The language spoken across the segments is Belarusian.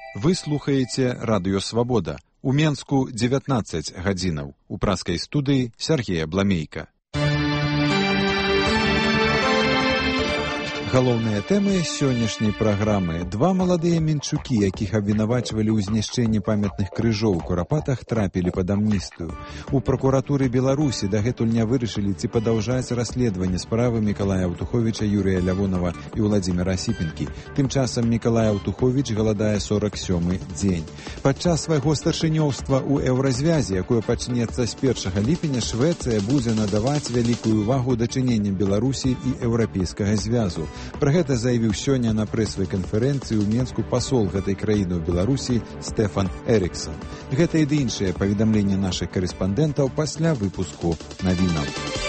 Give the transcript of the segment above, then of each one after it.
Вы слухаеце радыё Свабода. У Менску 19 гадзінаў. У праскай студыі Сергея Бламейка. Галоўныя тэмы сённяшняй праграмы. Два маладыя менчукі, якіх абвінавачвалі ў знішчэнні памятных крыжоў у Курапатах, трапілі пад амністыю. У пракуратуры Беларусі дагэтуль не вырашылі, ці падаўжаць расследаванне справы Мікалая Аўтуховіча, Юрія Лявонова і Владзіміра Асіпенкі. Тым часам Мікалай Аўтуховіч галадае 47-й дзень. Падчас свайго старшынёўства ў еўразвязе, якое пачнецца з 1 ліпеня, Швецыя будзе надаваць вялікую увагу дачыненням Беларусі і еўрапейскага звязу. Пра гэта заявіў сёння на прэсавай канферэнцыі ў Менску пасол гэтай краіны ў Беларусі Стэфан Эріксон. Гэта і іншыя паведамленні нашых карэспандэнтаў пасля выпуску навінаў.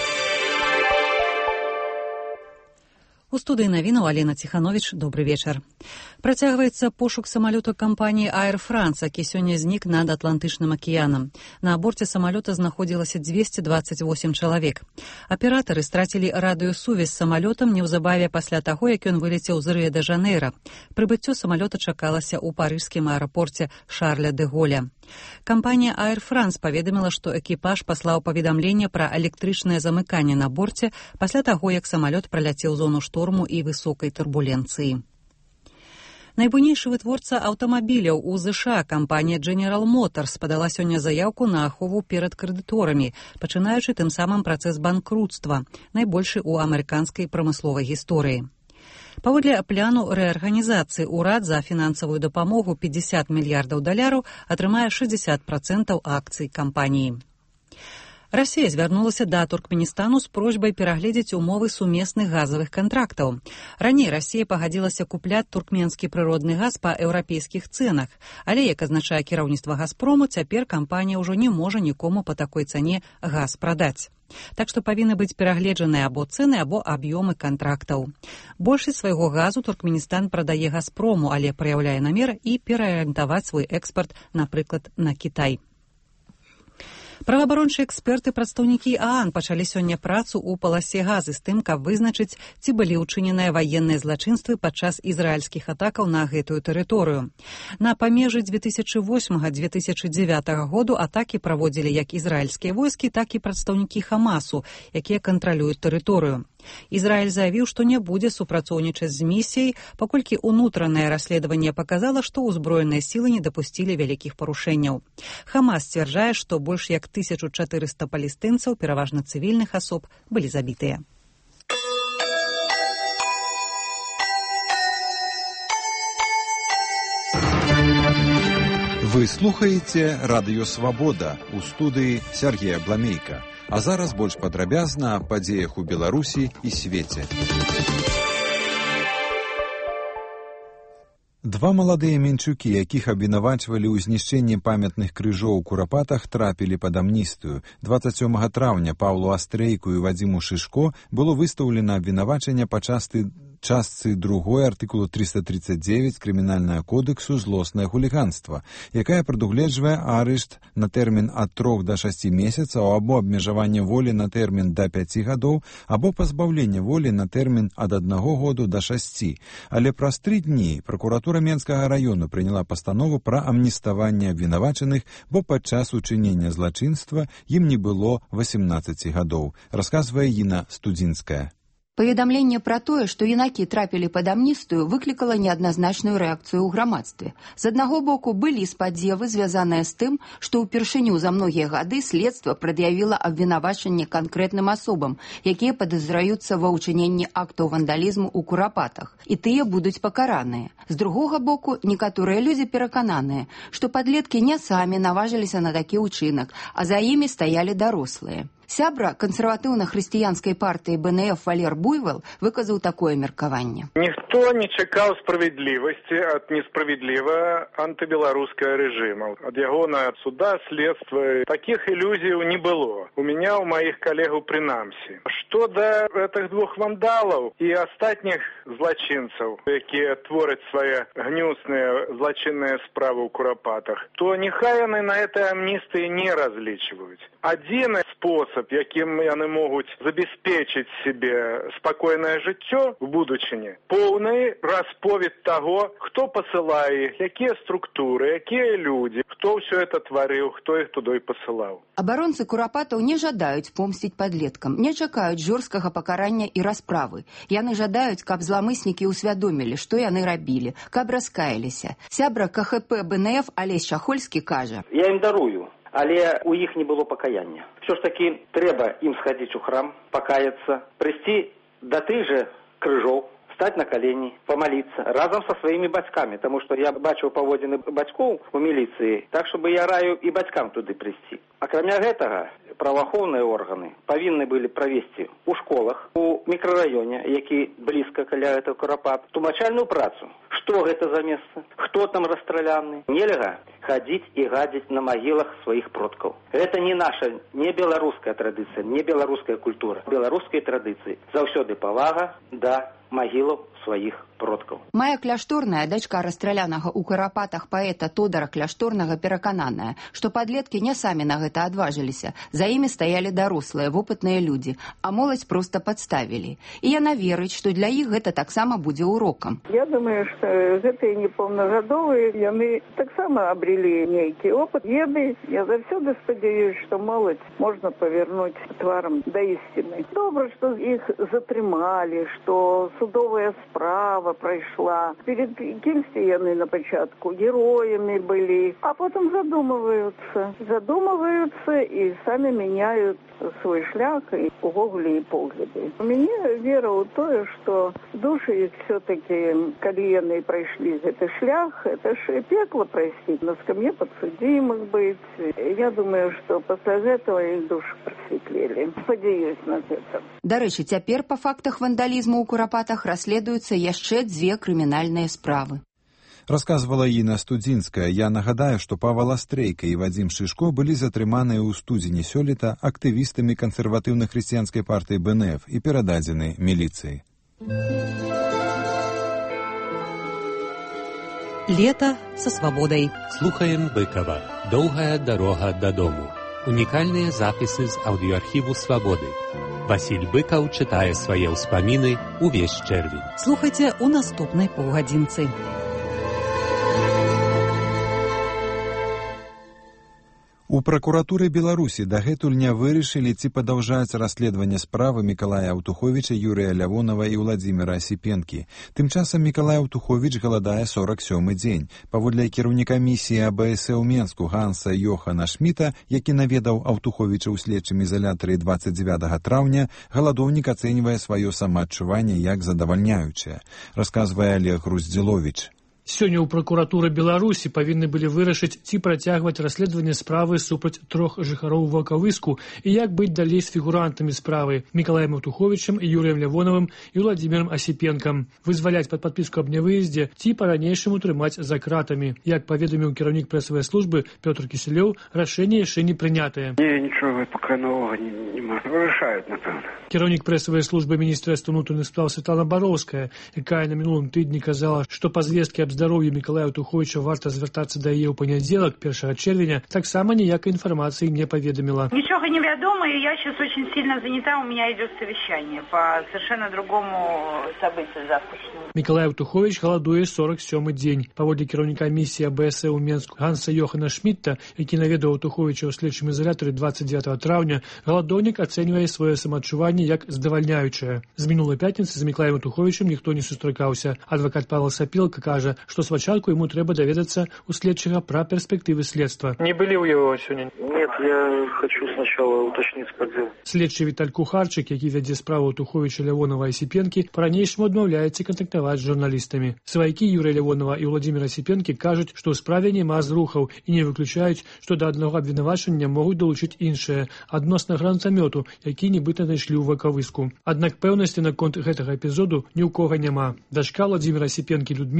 У студыі навінаў Алена Ціхановіч. Добры вечар. Працягваецца пошук самалёта кампаніі Air France, які сёння знік над Атлантычным акіянам. На борце самалёта знаходзілася 228 чалавек. Аператары страцілі радыёсувязь з самалётам неўзабаве пасля таго, як ён вылецеў з Рыё-дэ-Жанэйра. Прыбыццё самалёта чакалася ў парыжскім аэрапорце Шарля дэ Голля. Кампанія Air France паведаміла, што экіпаж паслаў паведамленне пра электрычнае замыканне на борце пасля таго, як самалёт праляцеў зону шторму і высокай турбуленцыі. Найбуйнейшы вытворца аўтамабіляў у ЗША, кампанія General Motors, падала сёння заяўку на ахову перад крэдыторамі, пачынаючы тым самым працэс банкруцтва, найбольшы ў амерыканскай прамысловай гісторыі. Паводле пляну рэарганізацыі ўрад за фінансавую дапамогу $50 мільярдаў атрымае 60% акцый кампаніі. Расія звярнулася да Туркменістану з просьбай перагледзець умовы сумесных газавых кантрактаў. Раней Расія пагадзілася купляць туркменскі прыродны газ па еўрапейскіх цэнах, але, як азначае кіраўніцтва Газпрому, цяпер кампанія ўжо не можа нікому па такой цане газ прадаць. Так што павінны быць перагледжаныя або цэны, або аб'ёмы кантрактаў. Большасць свайго газу Туркменістан прадае Газпрому, але праяўляе намер і пераарыентаваць свой экспарт, напрыклад, на Кітай. Праваабарончыя эксперты, прадстаўнікі ААН пачалі сёння працу ў паласе газы з тым, каб вызначыць, ці былі ўчыненыя ваенныя злачынствы падчас ізраільскіх атакаў на гэтую тэрыторыю. На памежы 2008-2009 году атакі праводзілі як ізраільскія войскі, так і прадстаўнікі Хамасу, якія кантралююць тэрыторыю. Ізраіль заявіў, што не будзе супрацоўнічаць з місіяй, паколькі ўнутранае расследаванне паказала, што ўзброеныя сілы не дапусцілі вялікіх парушэнняў. Хамас сцвярджае, што больш як 1400 палестынцаў, пераважна цывільных асоб, былі забітыя. Вы слухаеце радыё Свабода. У студыі Сергея Бламейка. А зараз больш падрабязна аб падзеях у Беларусі і свеце. Два маладыя менчукі, якіх абвінавачвалі ў знішчэнні памятных крыжоў у Курапатах, трапілі пад амністыю. 27 траўня Паўлу Астрейку і Вадзіму Шышко было выстаўлена абвінавачанне па частцы 2 артыкулу 339 Крымінальнага кодексу «Злоснае хуліганства», якая прадугледжвае арышт на тэрмін ад 3 да 6 месяцаў або абмежаванне волі на тэрмін да 5 гадоў, або пазбаўленне волі на тэрмін ад 1 году да 6. Але праз 3 дні пракуратура Менскага раёну прыняла пастанову пра амніставанне абвінавачаных, бо падчас учынення злачынства ім не было 18 гадоў, расказвае Іна Студзінская. Паведамленне пра тое, што юнакі трапілі пад амністыю, выклікала неадназначную рэакцыю ў грамадстве. З аднаго боку, былі спадзевы, звязаныя з тым, што ўпершыню за многія гады следства прад'явіла абвінавачанне канкрэтным асобам, якія падазраюцца ва ўчыненні актаў вандалізму ў Курапатах, і тыя будуць пакараныя. З другога боку, некаторыя людзі перакананыя, што падлеткі не самі наважыліся на такі ўчынак, а за імі стаялі дарослыя. Сябра кансерватыўна-хрысціянскай партыі БНФ Валер Буйвол выказаў такое меркаванне. Ніхто не чакаў справядлівасці ад несправядлівага антыбеларускага рэжыму. Ад яго на суда, следства. Такіх ілюзіяў не было. У меня, у маіх калегаў прынамсі. Што да гэтых двух вандалаў і астатніх злачынцаў, якія твораць свае гнюсныя злачынныя справы ў Курапатах, то няхай яны на этой амністыі не разлічваюць. Адзіны спосаб спосаб, якім яны могуць забяспечыць себе спакойнае жыццё в будучыні, поўны расповед таго, хто пасылае іх, якія структуры, якія людзі, хто ўсё это тварыў, хто іх туды пасылаў. Абаронцы курапатаў не жадаюць помсціць падлеткам, не чакаюць жорсткага пакарання і расправы. Яны жадаюць, каб зламыснікі ўсвядомілі, што яны рабілі, каб раскаяліся. Сябра КХП БНФ Алесь Чахольскі кажа: «Я ім дарую, але у іх не было пакаяння. Все ж таки трэба ім схадзіць у храм, пакаяцца, прыйсці да тых жа крыжоў, стать на колени, помолиться разом со своими батьками, потому что я бачу паводзіны бацькоў у милиции, так чтобы я раю и батькам туды прийти. Акрамя гэтага, праваахоўныя органы павінны былі правесці у школах, у мікрараёне, які блізка каля этого курапат, тлумачальную працу. Што гэта за месца? Хто там расстраляны? Нельга хадзіць і гадзіць на магілах сваіх продкаў. Гэта не наша, не беларуская традыцыя, не беларуская культура. Беларускай традыцыі заўсёды павага да магілаў сваіх продкаў. Мая Кляшторная, дачка расстралянага ў Карапатах паэта Тодара Кляшторнага, перакананая, што падлеткі не самі на гэта адважыліся. За імі стаялі дарослыя, вопытныя людзі, а моладзь проста падставілі. І яна верыць, што для іх гэта таксама будзе урокам. Я думаю, што гэтыя непаўнагадовыя, яны таксама абрелі нейкі опыт. Ведаюць, я заўсёды спадзяюсь, што моладзь можна павярнуць тварам да ісціны. Добра, што іх затрымалі, што судовая справа прайшла. Перед кімсьці яны на пачатку героямі былі, а потом задумываются і самі мяняют свой шлях і увогуле і погляды. У мяне вера ў тое, што душы іх все-таки, калі яны прайшлі гэты шлях, это ж пекло прайсці, на скам'е падсудзімых быць. Я думаю, што пасля гэтага іх душы прасветлелі. Спадзяюсь на гэта. Дарэчы, цяпер па фактах вандалізму ў Курапатах расследуюцца яшчэ 2 крымінальныя справы. Расказвала Інна Студзінская. Я нагадаю, што Павел Астрейка і Вадзім Шышко былі затрыманыя ў студзені сёлета актывістамі кансерватыўна-хрысціянскай партыі БНФ і перададзены міліцыі. Лето со свободой. Слухаем Быкова. Долгая дорога додому. Унікальныя запісы з аўдыоархіву «Свабоды». Васіль Быкаў чытае свае ўспаміны ўвесь чэрвень. Слухайце у наступнай паўгадзінцы. У пракуратуры Беларусі дагэтуль не вырашылі, ці падаўжаць расследаванне справы Мікалая Аўтуховіча, Юрыя Лявонова і Ўладзіміра Асіпенкі. Тым часам Мікалай Аўтуховіч галадае 47-й дзень. Паводле кіраўніка місіі АБС ў Менску Ганса Йохана Шміта, які наведаў Аўтуховіча ў следчым ізалятары 29 траўня, галадоўнік ацэньвае сваё самаадчуванне як задавальняючае, расказвае Олег Груздзіловіч. Сёння ў пракуратуры Беларусі павінны былі вырашыць, ці працягваць расследаванне справы супраць 3 жыхароў Ваўкавыску і як быць далей з фігурантамі справы Мікалаем Аўтуховічам, Юрыем Лявонавым і Ўладзімірам Асіпенкам, вызваляць пад падпіску аб нявыездзе ці па-ранейшаму трымаць за кратамі. Як паведаміў кіраўнік прэсавай службы Пётр Кісялёў, рашэнне яшчэ не прынятае. Нічога пака новага нема. Вырашаюць, напэўна. Кіраўнік прэсавай службы міністэрства ўнутраных спраў Святлана Бароўская, якая на мінулым тыдні казала, што па звесткі аб здароўю Мікалая Аўтуховіча варта звяртацца да яе ў панядзелак, 1 чэрвеня, таксама ніякай інфармацыі не паведаміла. Ничего не ведомо, и я сейчас очень сильно занята, у меня идет совещание по совершенно другому событию завтрашнему. Мікалай Аўтуховіч галадуе 47-й дзень. Паводле кіраўніка місіі АБС ў Менску Ганса Йохана Шмітта, які наведаў Аўтуховіча ў следчым ізалятары 29 траўня, галадоўнік ацэньвае сваё самаадчуванне як задавальняючае. З мінулай пятніцы з Мікалаем Аўтуховічам ніхто не сустракаўся. Адвакат Павел Сапілка кажа, што спачатку яму трэба даведацца у следчага пра перспектывы следства. Не былі ў яго сёння? Нет, я хочу сначала уточнить подзел. Следчы Віталь Кухарчык, які вядзе справу Аўтуховіча, Лявонава і Асіпенкі, па-ранейшаму адмаўляецца кантактаваць з журналістамі. Сваякі Юрыя Лявонава і Ўладзіміра Асіпенкі кажуць, што ў справе няма зрухаў і не выключаюць, што да аднаго абвінавачання могуць далучыць іншае, адносна гранатамёту, які нібыта знайшлі ў Ваўкавыску. Аднак пэўнасці наконт гэтага эпізоду ні ў кога няма. Дачка Ўладзіміра Асіпенкі Людміла атрымала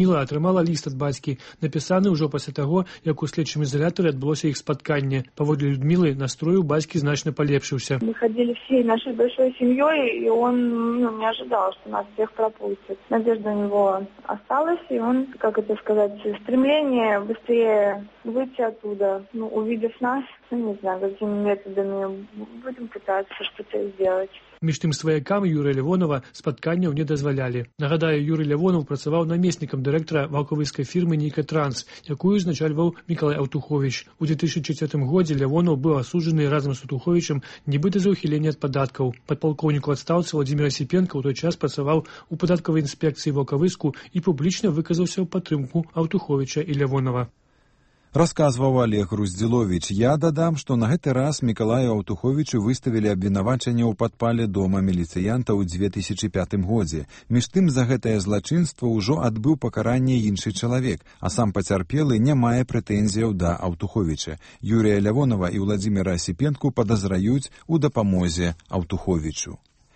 атрымала ліст ад бацькі, напісаны ўжо пасля таго, як у следчым изолятары адбылося іх спатканне. Паводле Людмілы, настрой у бацькі значна полепшился. Мы ходили всей нашей большой семьей, и он не ожидал, что нас всех пропустят. Надежда у него осталась, и он, как это сказать, стремление быстрее выйти оттуда, увидев нас, не знаю, какими методами, будем пытаться что-то сделать. Між тым сваякам Юрыя Лявонова спатканняў не дазвалялі. Нагадаю, Юрый Лявонов працаваў намеснікам дырэктара ваўкавыскай фірмы «Нейкатранс», якую узначальваў Мікалай Аўтуховіч. У 2004 годзе Лявонов быў асуджаны разам з Аўтуховічам нібыта за ўхіленне ад падаткаў. Падпалкоўнік у адстаўцы Владзімір Асіпенка ў той час працаваў у падаткавай інспекцыі Ваўкавыску і публічна выказаўся ў падтрымку Аўтуховіча і Лявонова. Расказваў Олег Груздзіловіч. Я дадам, што на гэты раз Мікалаю Аўтуховічу выставілі абвінавачанне ў падпале дома міліцыянта ў 2005 годзе. Між тым, за гэтае злачынства ўжо адбыў пакаранне іншы чалавек, а сам пацярпелы не мае прэтэнзіяў да Аўтуховіча. Юрія Лявонова і Владзіміра Асіпенку падазраюць у дапамозе Аўтуховічу.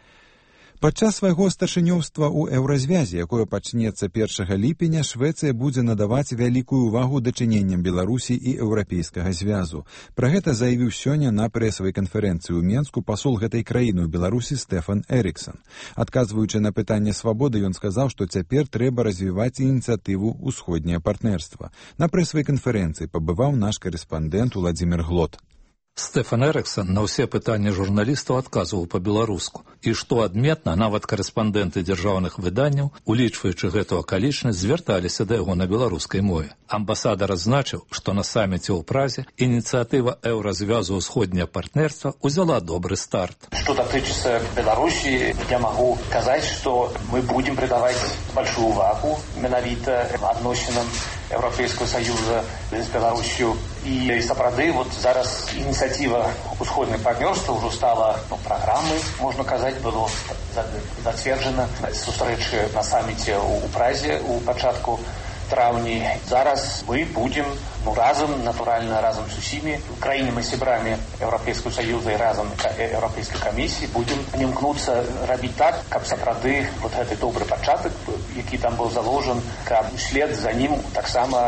Падчас свайго старшынёўства ў еўразвязе, якое пачнецца 1 ліпеня, Швецыя будзе надаваць вялікую ўвагу дачыненням Беларусі і Еўрапейскага звязу. Пра гэта заявіў сёння на прэсавай канферэнцыі ў Менску пасол гэтай краіны ў Беларусі Стэфан Эріксон. Адказваючы на пытанне свабоды, ён сказаў, што цяпер трэба развіваць ініцыятыву «Усходняе партнерства». На прэсавай канферэнцыі пабываў наш карэспандэнт Уладзімір Глот. Стэфан Эріксон на ўсе пытанні журналістаў адказваў па-беларуску. І што адметна, нават карэспандэнты дзяржаўных выданняў, улічваючы гэту акалічнасць, звярталіся да яго на беларускай мове. Амбасадар адзначыў, што на саміце ў Празе ініцыятыва еўразвязу «Усходняе партнерства» узяла добры старт. Что дотычется Беларуси, я могу сказать, что мы будем придавать большую увагу менавіта адносінам Европейского Союза с Беларусью. И сапраўды, вот зараз инициатива «Усходное партнерство» уже стала программой, можно сказать, было затверджено сустрэчы на саммите у Празе у пачатку траўні. Зараз мы будем разом, натурально разом с усімі краінамі сябрамі Еўрапейскага Союза и разом Еўрапейскай камісіі будем імкнуцца рабіць так, каб сапраўды вот гэты добры пачатак, які там был заложен, каб услед за ним таксама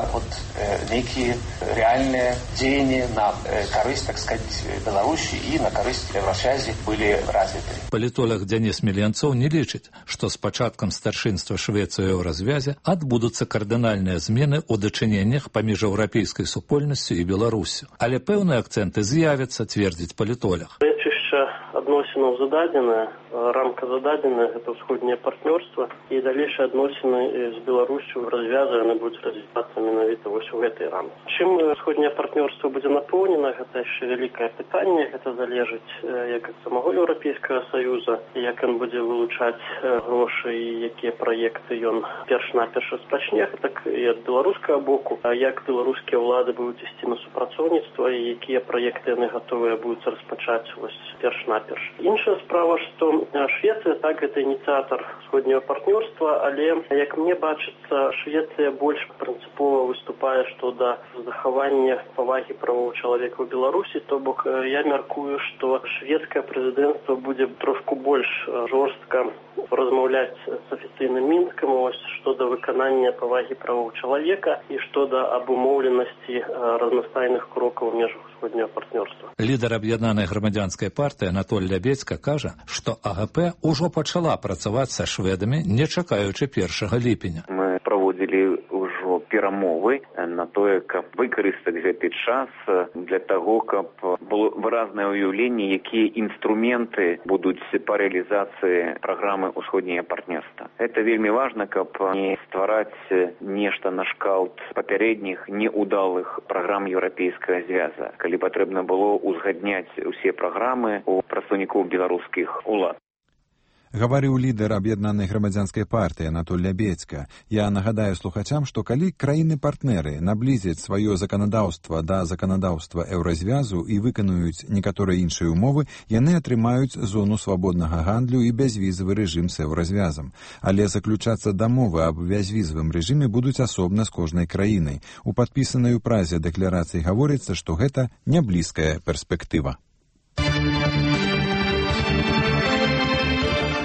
нейкія реальныя дзеянні на карысць, так сказать, Беларусі і на карысць Еўрасвязі былі развіты. Палітолог Дзяніс Мільянцоў не лічыць, што з пачаткам старшынства Швецыі ў Еўразвязе адбудуцца кардынальныя змены ў дачыненнях паміж еўрапейскай супольнасцю і Беларусю. Але пэўныя акцэнты з'явяцца, твердзіць палітолог. Рэчышча адносінаў зададзеная, рамка зададзеная, гэта ўсходняе партнёрства, і далейшыя адносіны з Беларусю развязаны, яны будуць развівацца менавіта вось у гэтай рамцы. Чым ўсходняе партнёрства будзе напоўнена, гэта яшчэ вялікае пытанне, гэта залежыць як ад самого Еўрапейскага Саюза, як ён будзе вылучаць грошы і якія праекты ён перш-наперш распачне, так і ад беларускага боку, як беларускія ўлады будуць ісці на супрацоўніцтва і якія праекты яны гатовыя будуць распачаць вось перш-наперш. Іншая справа, што Швецыя, так, гэта ініцыятар ўсходняга партнёрства, але, як мне бачыцца, Швецыя больш прынцыпова выступае што да захавання павагі правоў чалавека ў Беларусі, то бок я мяркую, што шведскае прэзідэнцтва будзе трошку больш жорстка размаўляць з афіцыйным Мінскам што да выканання павагі правоў чалавека і што да абумоўленасці разнастайных крокаў у межах ўсходняга партнёрства. Лідар аб'яднанай грамадзянскай партыі Анатоль Лябецька кажа, што АГП ужо пачала працаваць са шведамі, не чакаючы 1 ліпеня. Мы праводзілі ўжо перамовы на тое, каб выкарыстаць гэты час для таго, каб было выразнае ўяўленне, якія інструменты будуць па рэалізацыі праграмы «Усходняе партнерства». Это вельмі важна, каб не ствараць нешта на шкалт папярэдніх неудалых праграм Еўрапейскага звяза, калі патрэбна было узгадняць усе праграмы у прадстаўнікоў беларускіх улад. Гаварыў лідар аб'яднанай грамадзянскай партыі Анатоль Лябецька. Я нагадаю слухачам, што калі краіны-партнеры наблізяць сваё заканадаўства да заканадаўства еўразвязу і выканаюць некаторыя іншыя умовы, яны атрымаюць зону свабоднага гандлю і бязвізавы рэжым з еўразвязам. Але заключацца дамовы аб бязвізавым рэжыме будуць асобна з кожнай краінай. У падпісанай у Празе дэкларацыі гаворыцца, што гэта няблізкая перспектыва.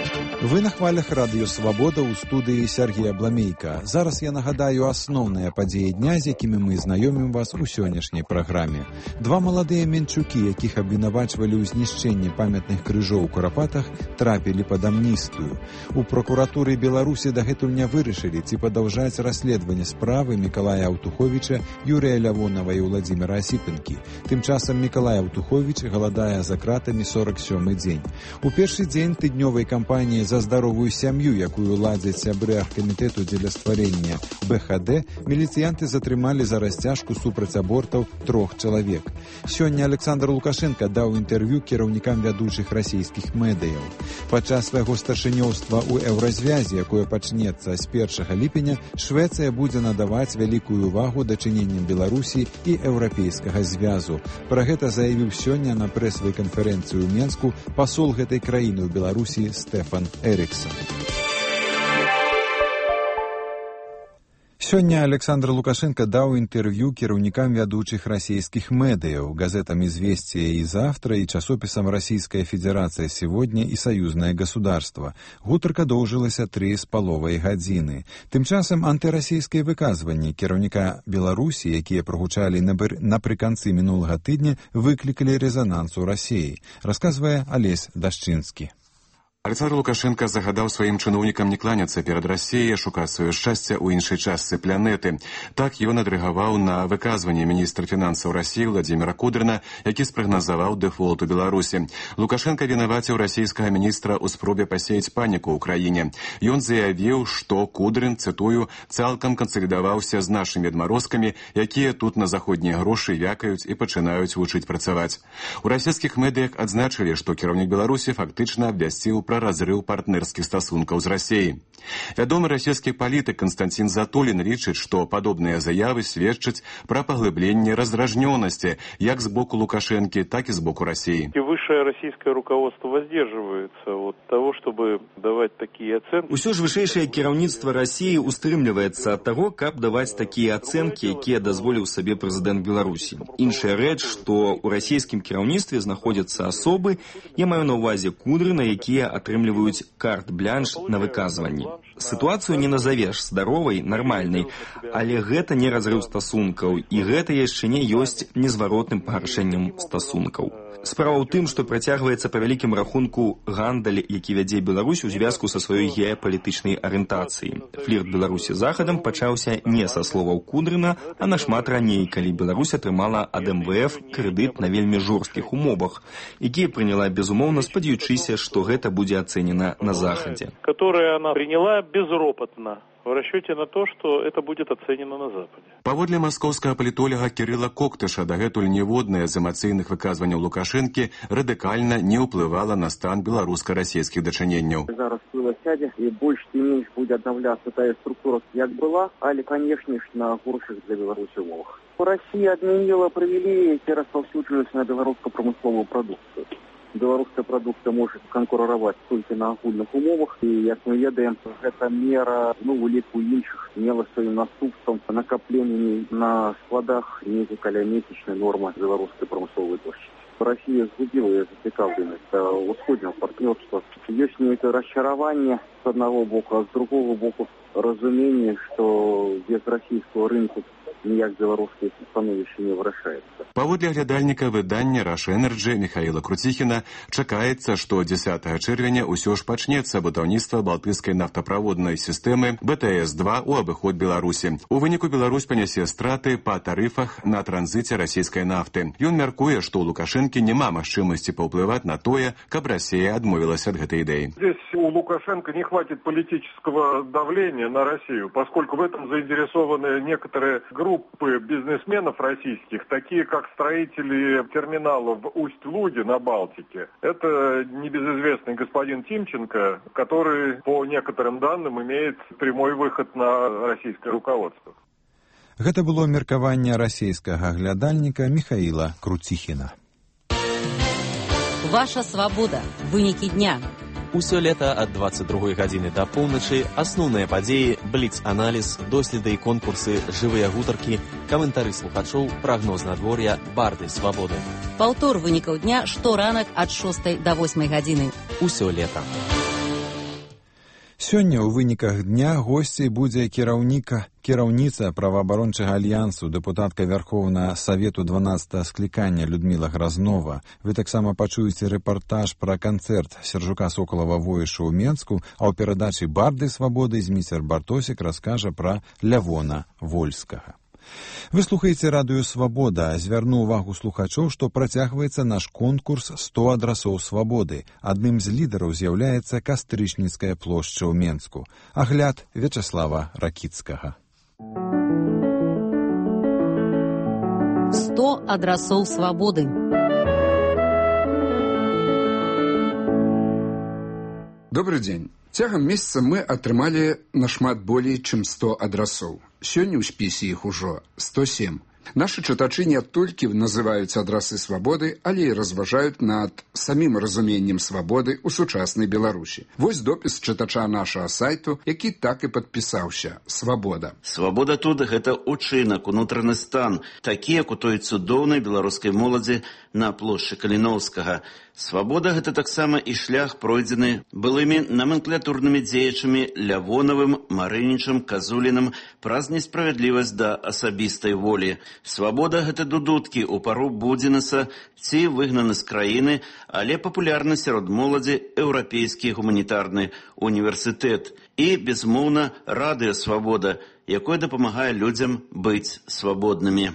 Вы на хвалях радыё «Свабода» ў студыі Сергія Бламейка. Зараз я нагадаю асноўныя падзеі дня, з якімі мы знаёмім вас у сённяшняй праграме. Два маладыя менчукі, якіх абвінавачвалі ў знішчэнні памятных крыжоў у Курапатах, трапілі пад амністыю. У пракуратуры Беларусі дагэтуль не вырашылі, ці падаўжаць расследаванне справы Мікалая Аўтуховіча, Юрыя Лявонава і Владзіміра Асіпенкі. Тым часам Мікалай Аўтуховіч галадае за кратамі 47-й дзень. У першы дзень тыднёвай кампаніі за здаровую сям'ю, якую ладзяць сябры аргкамітэту дзеля стварэння БХД, міліцыянты затрымалі за расцяжку супраць абортаў 3 чалавек. Сёння Александр Лукашенко даў інтэрв'ю кіраўнікам вядучых расійскіх медыяў. Падчас свайго старшынёўства ў еўразвязе, якое пачнецца з 1 ліпеня, Швецыя будзе надаваць вялікую увагу дачыненням Беларусі і еўрапейскага звязу. Пра гэта заявіў сёння на прэсавай канферэнцыі ў Менску пасол гэтай краіны ў Беларусі Стефан Эриксон. Сёння Александр Лукашенко даў інтэрв'ю кіраўнікам вядучых расійскіх медыяў, газетам «Известия» и «Завтра» и часописам «Российская Федерация сегодня» и «Союзное государство». Гутарка доўжылася 3,5 гадзіны. Тым часам антырасійскія выказванні кіраўніка Беларусі, якія прагучалі напрыканцы мінулага тыдня, выклікалі рэзананс у Расіі, расказвае Алесь Дашчынскі. Александр Лукашенко загадаў сваім чыноўнікам не кланяцца перад Расіяй, шукаць сваё шчасце ў іншай частцы планеты. Так ён адрэагаваў на выказванне міністра фінансаў Расіі Владзіміра Кудрына, які спрагназаваў дэфолт у Беларусі. Лукашенко вінаваціў расійскага міністра ў спробе пасеяць паніку ў краіне. Ён заявіў, што Кудрын, цытую, цалкам кансалідаваўся з нашымі адмарозкамі, якія тут на заходнія грошы вякаюць і пачынаюць вучыць працаваць. У расійскіх медыях адзначылі, што кіраўнік Беларусі фактычна абвясціў пра разрыў партнерскіх стасункаў з Расіяй. Вядомы расійскі палітык Константин Затулін лічыць, што падобныя заявы сведчаць пра паглыбленне раздражнёнасці як з боку Лукашэнкі, так і з боку Расіі. Высшее российское руководство воздерживается от того, чтобы давать такие оценки. Усё ж вышэйшае кіраўніцтва Расіі устрымліваецца ад таго, каб даваць такія ацэнкі, якія дазволіў сабе прэзідэнт Беларусі. Іншая рэч, што ў расійскім кіраўніцтве знаходзяцца асобы, я маю на ўвазе Кудрына, якія атрымліваюць карт-блянш на выказванні. Сітуацыю не назавеш здаровай, нармальнай, але гэта не разрыў стасункаў, і гэта яшчэ не ёсць незваротным пагаршэннем стасункаў. Справа ў тым, што працягваецца па вялікім рахунку гандаль, які вядзе Беларусь у звязку са сваёй геапалітычнай арыентацыяй. Флірт Беларусі захадам пачаўся не са словаў Кудрына, а нашмат раней, калі Беларусь атрымала ад МВФ крэдыт на вельмі жорсткіх умовах, якія прыняла безумоўна, спадзяючыся, што гэта будзе ацэнена на Захадзе. Которые она приняла безропотно, в расчете на то, что это будет оценено на Западе. Паводле маскоўскага палітолага Кірыла Коктыша, дагэтуль ніводнае з эмацыйных выказванняў Лукашэнкі радыкальна не ўплывала на стан беларуска-расійскіх дачыненняў. Зараз пыла сядзе, і больш ці менш будзе аднаўляцца тая структура, як была, але, канешне ж, на горшых для Беларусі умовах. Расія адмяніла прывілеі, які распаўсюджваюцца на беларуска-прамысловую прадукцыю. Беларуская прадукцыя можа канкурыраваць толькі на агульных умовах, і, як мы ведаем, гэта мера, у ліку іншых, мела сваім наступствам накапленні на складах недзе каля месячнай нормы беларускай прамысловай плошчы. Расія згубіла зацікаўленасць да ўсходняга партнёрства. Ёсць нейкае расчараванне з аднаго боку, а з другого боку разуменне, што без расійскага рынку ніяк беларускае становішча не вырашаецца. Паводле глядальніка выдання «Раша Энерджи» Михаила Круціхіна чакаецца, што 10 чэрвеня ўсё ж пачнецца будаўніцтва балтыйскай нафтаправоднай сістэмы БТС-2 у абыход Беларусі. У выніку Беларусь панясе страты па тарыфах на транзіце расійскай нафты. Ён мяркуе, што ў Лукашэнкі няма магчымасці паўплываць на тое, каб Расія адмовілася ад гэтай ідэі. Здесь у Лукашенко не хватит политического давления на Россию, поскольку в этом заинтересованы некоторые группы бизнесменов российских, такие как строители терминала в Усть-Луге на Балтике. Это небезызвестный господин Тимченко, который, по некоторым данным, имеет прямой выход на российское руководство. Гэта было меркаванне расійскага глядальніка Михаила Круціхіна. Ваша свабода. Вынікі дня. Усё лета ад 22 гадзіны да поўначы асноўныя падзеі, бліц-аналіз, доследы і конкурсы, жывыя гутаркі, каментары слухачоў, прагноз надвор'я, барды свабоды. Паўтор вынікаў дня шторанак ад 6 да 8 гадзіны. Усё лета. Сёння ў выніках дня госцей будзе кіраўніца праваабарончага альянсу, дэпутатка Верховнага Савету 12 склікання Людміла Грознова. Вы таксама пачуеце рэпартаж пра канцэрт Сержука Сокалава-Воіша ў Менску, а ў перадачы «Барды свабоды» зміцер Бартосік раскажа пра Лявона Вольскага. Вы слухаеце радыё «Свабода». Звярну ўвагу слухачоў, што працягваецца наш конкурс «100 адрасоў свабоды». Адным з лідараў з'яўляецца Кастрычніцкая плошча ў Менску. Агляд Вячаслава Ракіцкага. 100 адрасоў свабоды. Добрый дзень. Цягам месяца мы атрымалі нашмат болей, чым 100 адрасоў. Сёння ў спісе іх ужо 107. Нашы чытачы не толькі называюць адрасы свабоды, але і разважаюць над самім разуменнем свабоды ў сучаснай Беларусі. Вось допіс чытача нашага сайту, які так і падпісаўся. Свабода. Свабода тут – гэта учынак, унутраны стан, такі, як у той цудоўнай беларускай моладзі на плошчы Каліноўскага. Свабода – гэта таксама і шлях, пройдзены былымі номенклатурнымі дзеячамі Лявонавым, Марынічам, Казуліным праз несправядлівасць да асабістай волі. Свабода – гэта дудуткі ў пару Будзінаса ці выгнаны з краіны, але папулярны сярод моладзі Еўрапейскі гуманітарны універсітэт і, безумоўна, радыё «Свабода», якое дапамагае людзям быць свабоднымі.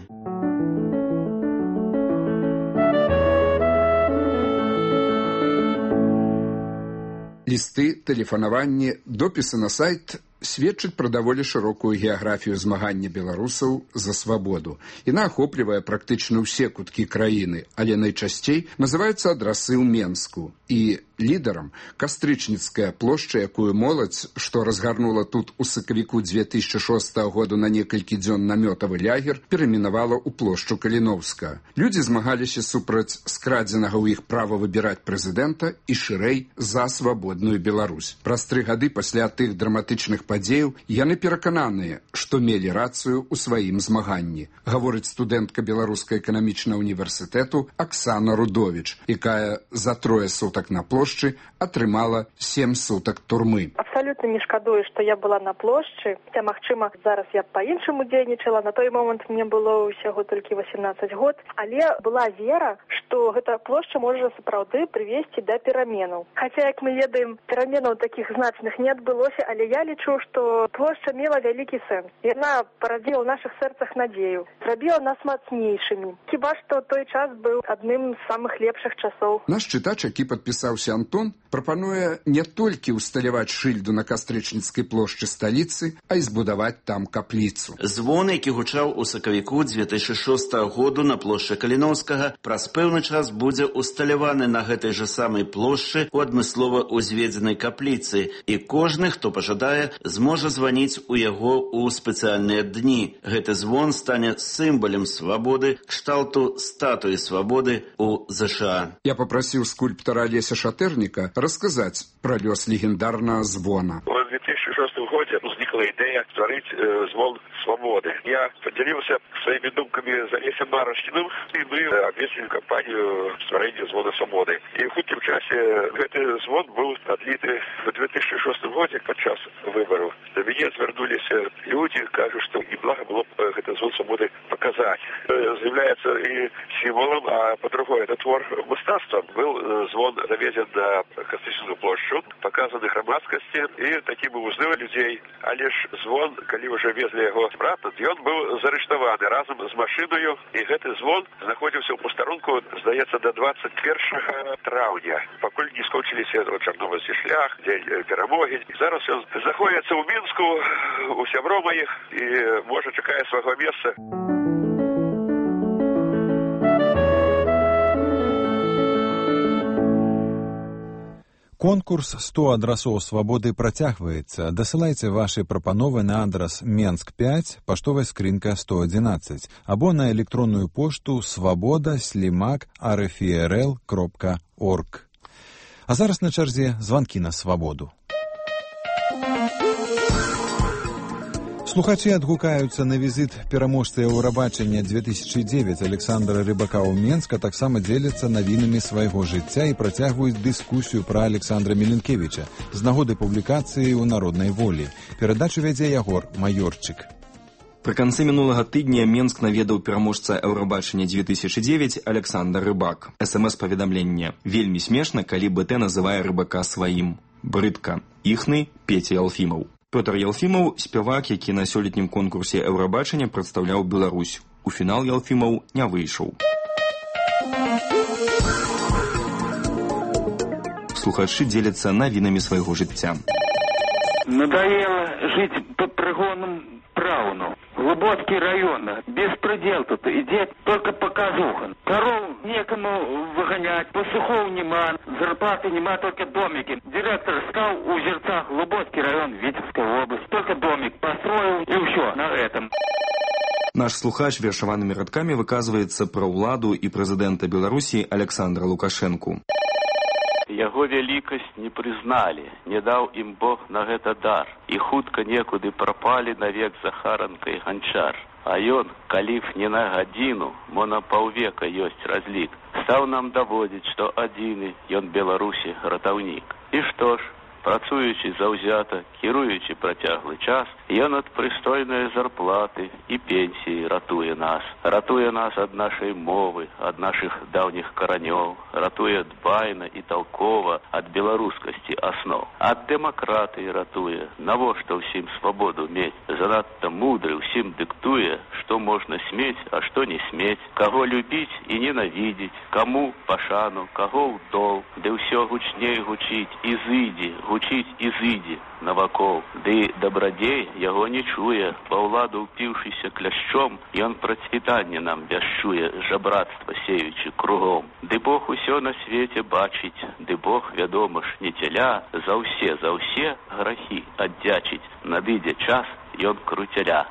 Лісты, тэлефанаванні, допісы на сайт сведчыць пра даволі шырокую геаграфію змагання беларусаў за свабоду. Яна ахоплівае практычна ўсе куткі краіны, але найчасцей называюцца адрасы ў Менску. І лідарам Кастрычніцкая плошча, якую моладзь, што разгарнула тут у сакавіку 2006 году на некалькі дзён намётавы лягер, перайменавала ў плошчу Каліноўска. Людзі змагаліся супраць скрадзенага ў іх права выбіраць прэзідэнта і шырэй за свабодную Беларусь. Праз 3 гады пасля тых драматычных падзеяў яны перакананыя, што мелі рацыю ў сваім змаганні, гаворыць студэнтка Беларускага эканамічнага універсітэту Аксана Рудовіч, якая за 3 сутак на плошчы атрымала 7 сутак турмы. Абсалютна не шкадую, што я была на плошчы. Хаця, магчыма, зараз я па-іншаму дзейнічала. На той момант мне было ўсяго толькі 18 год. Але была вера, што гэта плошча можа сапраўды прывесці да пераменаў. Хаця, як мы ведаем, пераменаў такіх значных не адбылося, але я лічу, што плошча мела вялікі сэнс. Яна парадзіла ў нашых сэрцах надзею, зрабіла нас мацнейшымі. Хіба што той час быў адным з самых лепшых часоў. Наш чытач, які падпісаўся Антон, прапануе не толькі ўсталяваць шыльду на Кастрычніцкай плошчы сталіцы, а і збудаваць там капліцу. Звон, які гучаў у сакавіку 2006 году на плошчы Каліноўскага, праз пэўны час будзе усталяваны на гэтай жа самай плошчы у адмыслова ўзведзенай капліцы, і кожны, хто пажадае, зможа званіць у яго ў спецыяльныя дні. Гэты звон стане сімвалам свабоды, кшталту статуі свабоды ў ЗША. Я папрасіў скульптара Алеся Шатэрніка расказаць пра лёс легендарнага звона. У 2006 годзе узнікла ідэя стварыць звон свабоды. Я падзяліўся сваімі думкамі з Алесем Марашкіным, і мы абвесцілі кампанію стварэння звона свабоды. І ў хуткім часе гэты звон быў адліты в 2006 годзе падчас выбараў. Да мяне звярнуліся людзі, кажуць, што неблага было б гэты звон свабоды паказаць. З'яўляецца і сімволам, а па-другое, это твор мастацтва. Был звон завезен на Кастрычніцкую плошчу, паказаны грамадскасці, і такі быў узнавы людзей. Але ж звон, калі ўжо везлі яго брата, ён быў зарыштаваны разам з машыною, і гэты звон знаходзіўся ў пастарунку, здаецца, до 21 траўня, пакуль не скончыліся чарнобыльскі шлях, дзень перамогі. Зараз ён знаходзіцца ў Мінску, у сяброў маіх, і, можа, чакае свайго месца. Конкурс «100 адрасоў свабоды» працягваецца. Дасылайце вашы прапановы на адрас Менск 5, паштовая скрынка 111, або на электронную пошту svoboda@rfrl.org. А зараз на чарзе званкі на свабоду. Слухачы адгукаюцца на візіт пераможцы Еўрабачання 2009 Александра Рыбака ў Менск, а таксама дзеляцца навінамі свайго жыцця і працягваюць дыскусію пра Александра Міленкевіча з нагоды публікацыі ў «Народнай волі». Перадачу вядзе Ягор Маёрчык. Пры канцы мінулага тыдня Менск наведаў пераможца Еўрабачання 2009 Александр Рыбак. СМС-паведамленне. Вельмі смешна, калі БТ называе Рыбака сваім. Брыдка. Іхны Петя Ялфімаў. Пётр Ялфімаў – спявак, які на сёлетнім конкурсе Еўрабачання прадстаўляў Беларусь. У фінал Ялфімаў не выйшаў. Слухачы дзеляцца навінамі свайго жыцця. Надоело жить под пригоном Брауну. Глубокий район. Беспредел тут идет, только показуха. Коров некому выгонять, пастухов нема, зарплаты нема, только домики. Директор стал у Озерца, Глубокий район, Витебская область. Только домик построил и все на этом. Наш слухач вершаванымі радкамі выказваецца пра ўладу і прэзідэнта Беларусі Александра Лукашэнку. Яго вялікасць не прызналі, не даў ім Бог на гэта дар, і хутка некуды прапалі навек Захаранка і Ганчар. А ён, калі б не на гадзіну, мо на паўвека ёсць разлік, стаў нам даводзіць, што адзіны ён Беларусі ратаўнік. І што ж, працуючы заўзята, кіруючы працяглы час, ён ад прыстойнай зарплаты і пенсіі ратуе нас. Ратуе нас ад нашай мовы, ад нашых даўніх каранёў, ратуе дбайна і талкова ад беларускасці аснов. Ад дэмакратыі ратуе, навошта ўсім свабоду мець. Занадта мудры ўсім дыктуе, што можна смець, а што не смець, каго любіць і ненавідзець, каму пашану, каго ў дол, ды ўсё гучней гучыць, і зыдзі, гучыць і зыдзі навакол. Ды дабрадзей яго не чуе, па ўладу ўпіўшыся кляшчом, ён працвітанне нам вяшчуе, жабрацтва сеючы кругом. Ды Бог усё на свеце бачыць, ды Бог, вядома ж, не цяля, за ўсе грахі аддзячыць. Надыдзе час, ён круцяля.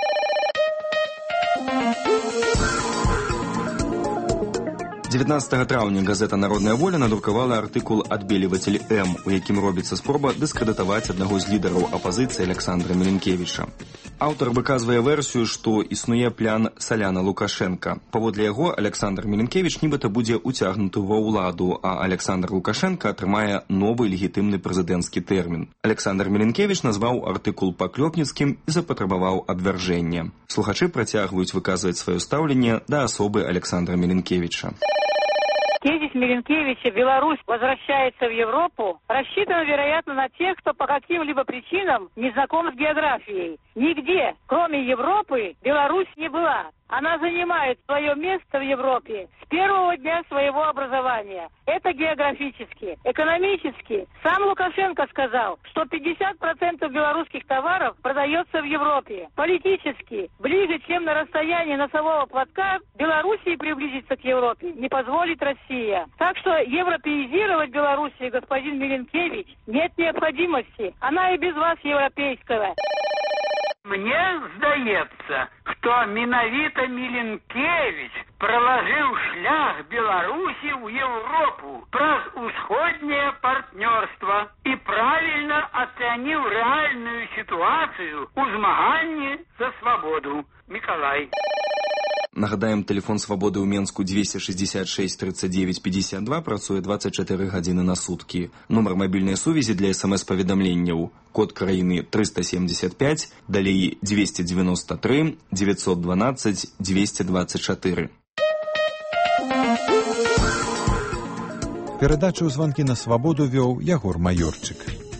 19 траўня газета «Народная воля» надрукавала артыкул «Адбеліватель М», у якім робіцца спроба дыскрэдытаваць аднаго з лідараў апазіцыі Александра Міленкевіча. Аўтар выказвае версію, што існуе план Саляна Лукашенка. Паводле яго, Александр Міленкевіч нібыта будзе ўцягнуты ва ўладу, а Александр Лукашенка атрымае новы легітымны прэзідэнцкі тэрмін. Александр Міленкевіч назваў артыкул паклёпніцкім і запатрабаваў абвяржэння. Слухачы працягваюць выказваць сваё стаўленне да асобы Александра Міленкевіча. Тезис Миленкевича «Беларусь возвращается в Европу» рассчитан, вероятно, на тех, кто по каким-либо причинам не знаком с географией. Нигде, кроме Европы, Беларусь не была. Она занимает свое место в Европе с первого дня своего образования. Это географически. Экономически. Сам Лукашенко сказал, что 50% белорусских товаров продается в Европе. Политически. Ближе, чем на расстоянии носового платка, Белоруссии приблизиться к Европе не позволит Россия. Так что европеизировать Белоруссию, господин Миленкевич, нет необходимости. Она и без вас европейская. Мне здаецца, што менавіта Міленкевіч праложыў шлях Беларусі ў Европу праз усходняе партнёрства і правільна ацаніў рэальную сітуацыю ў змаганні за свабоду. Мікалай. Нагадаем, тэлефон свабоды ў Менску 266 39 52 працуе 24 гадзіны на суткі. Нумар мабільнай сувязі для СМС-паведамленняў. Код краіны 375, далей 293 912 224. Перадачу ў званкі на свабоду вёў Ягор Маёрчык.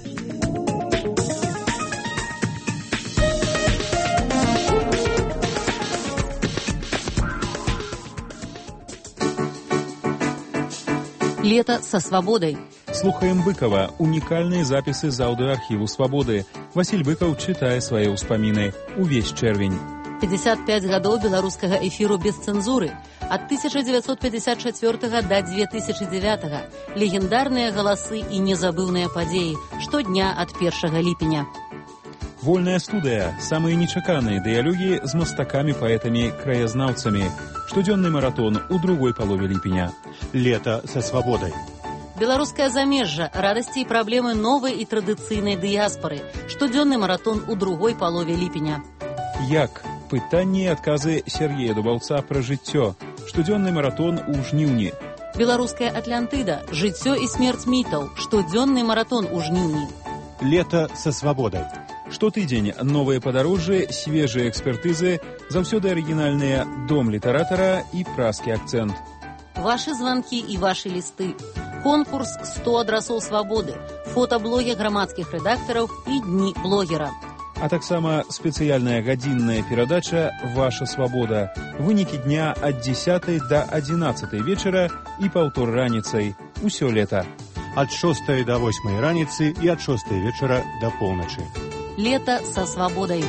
Лето со свободой. Слухаем Быкова. Уникальные записи из аудиоархиву «Свободы». Василь Быков читает свои успомины. Увесь червень. 55 годов белорусского эфиру без цензуры. От 1954 до 2009. Легендарные голосы и незабывные подеи. Штодня от 1 липеня. Вольная студия. Самые нечаканные диалоги с мастаками, поэтами, краязнаўцами. Штодзённый маратон у другой полове липеня. Лето со свободой. Беларускае замежжа, радасці і праблемы новай і традыцыйнай дыяспары. Штодзённы маратон у другой палове ліпеня. Як? Пытанні і адказы Сергея Дубаўца пра жыццё. Штодзённы маратон у жніўні. Беларуская Атлантыда. Жыццё і смерць мітаў. Штодзённы маратон у жніўні. Лето со свободой. Штотыдзень новыя падарожжы, свежыя экспертызы, заўсёды арыгінальныя дом літаратара і праскі акцэнт. Вашы званкі і вашы лісты. Конкурс 100 адрасоў свабоды, фотаблогі грамадскіх рэдактараў і дні блогера. А таксама спецыяльная гадзінная перадача «Ваша свабода». Вынікі дня ад 10 до 11 вечара і паўтор раніцай. Усё лета. Ад 6 до 8 раніцы і ад 6 вечара до поўначы. Лето со свободой.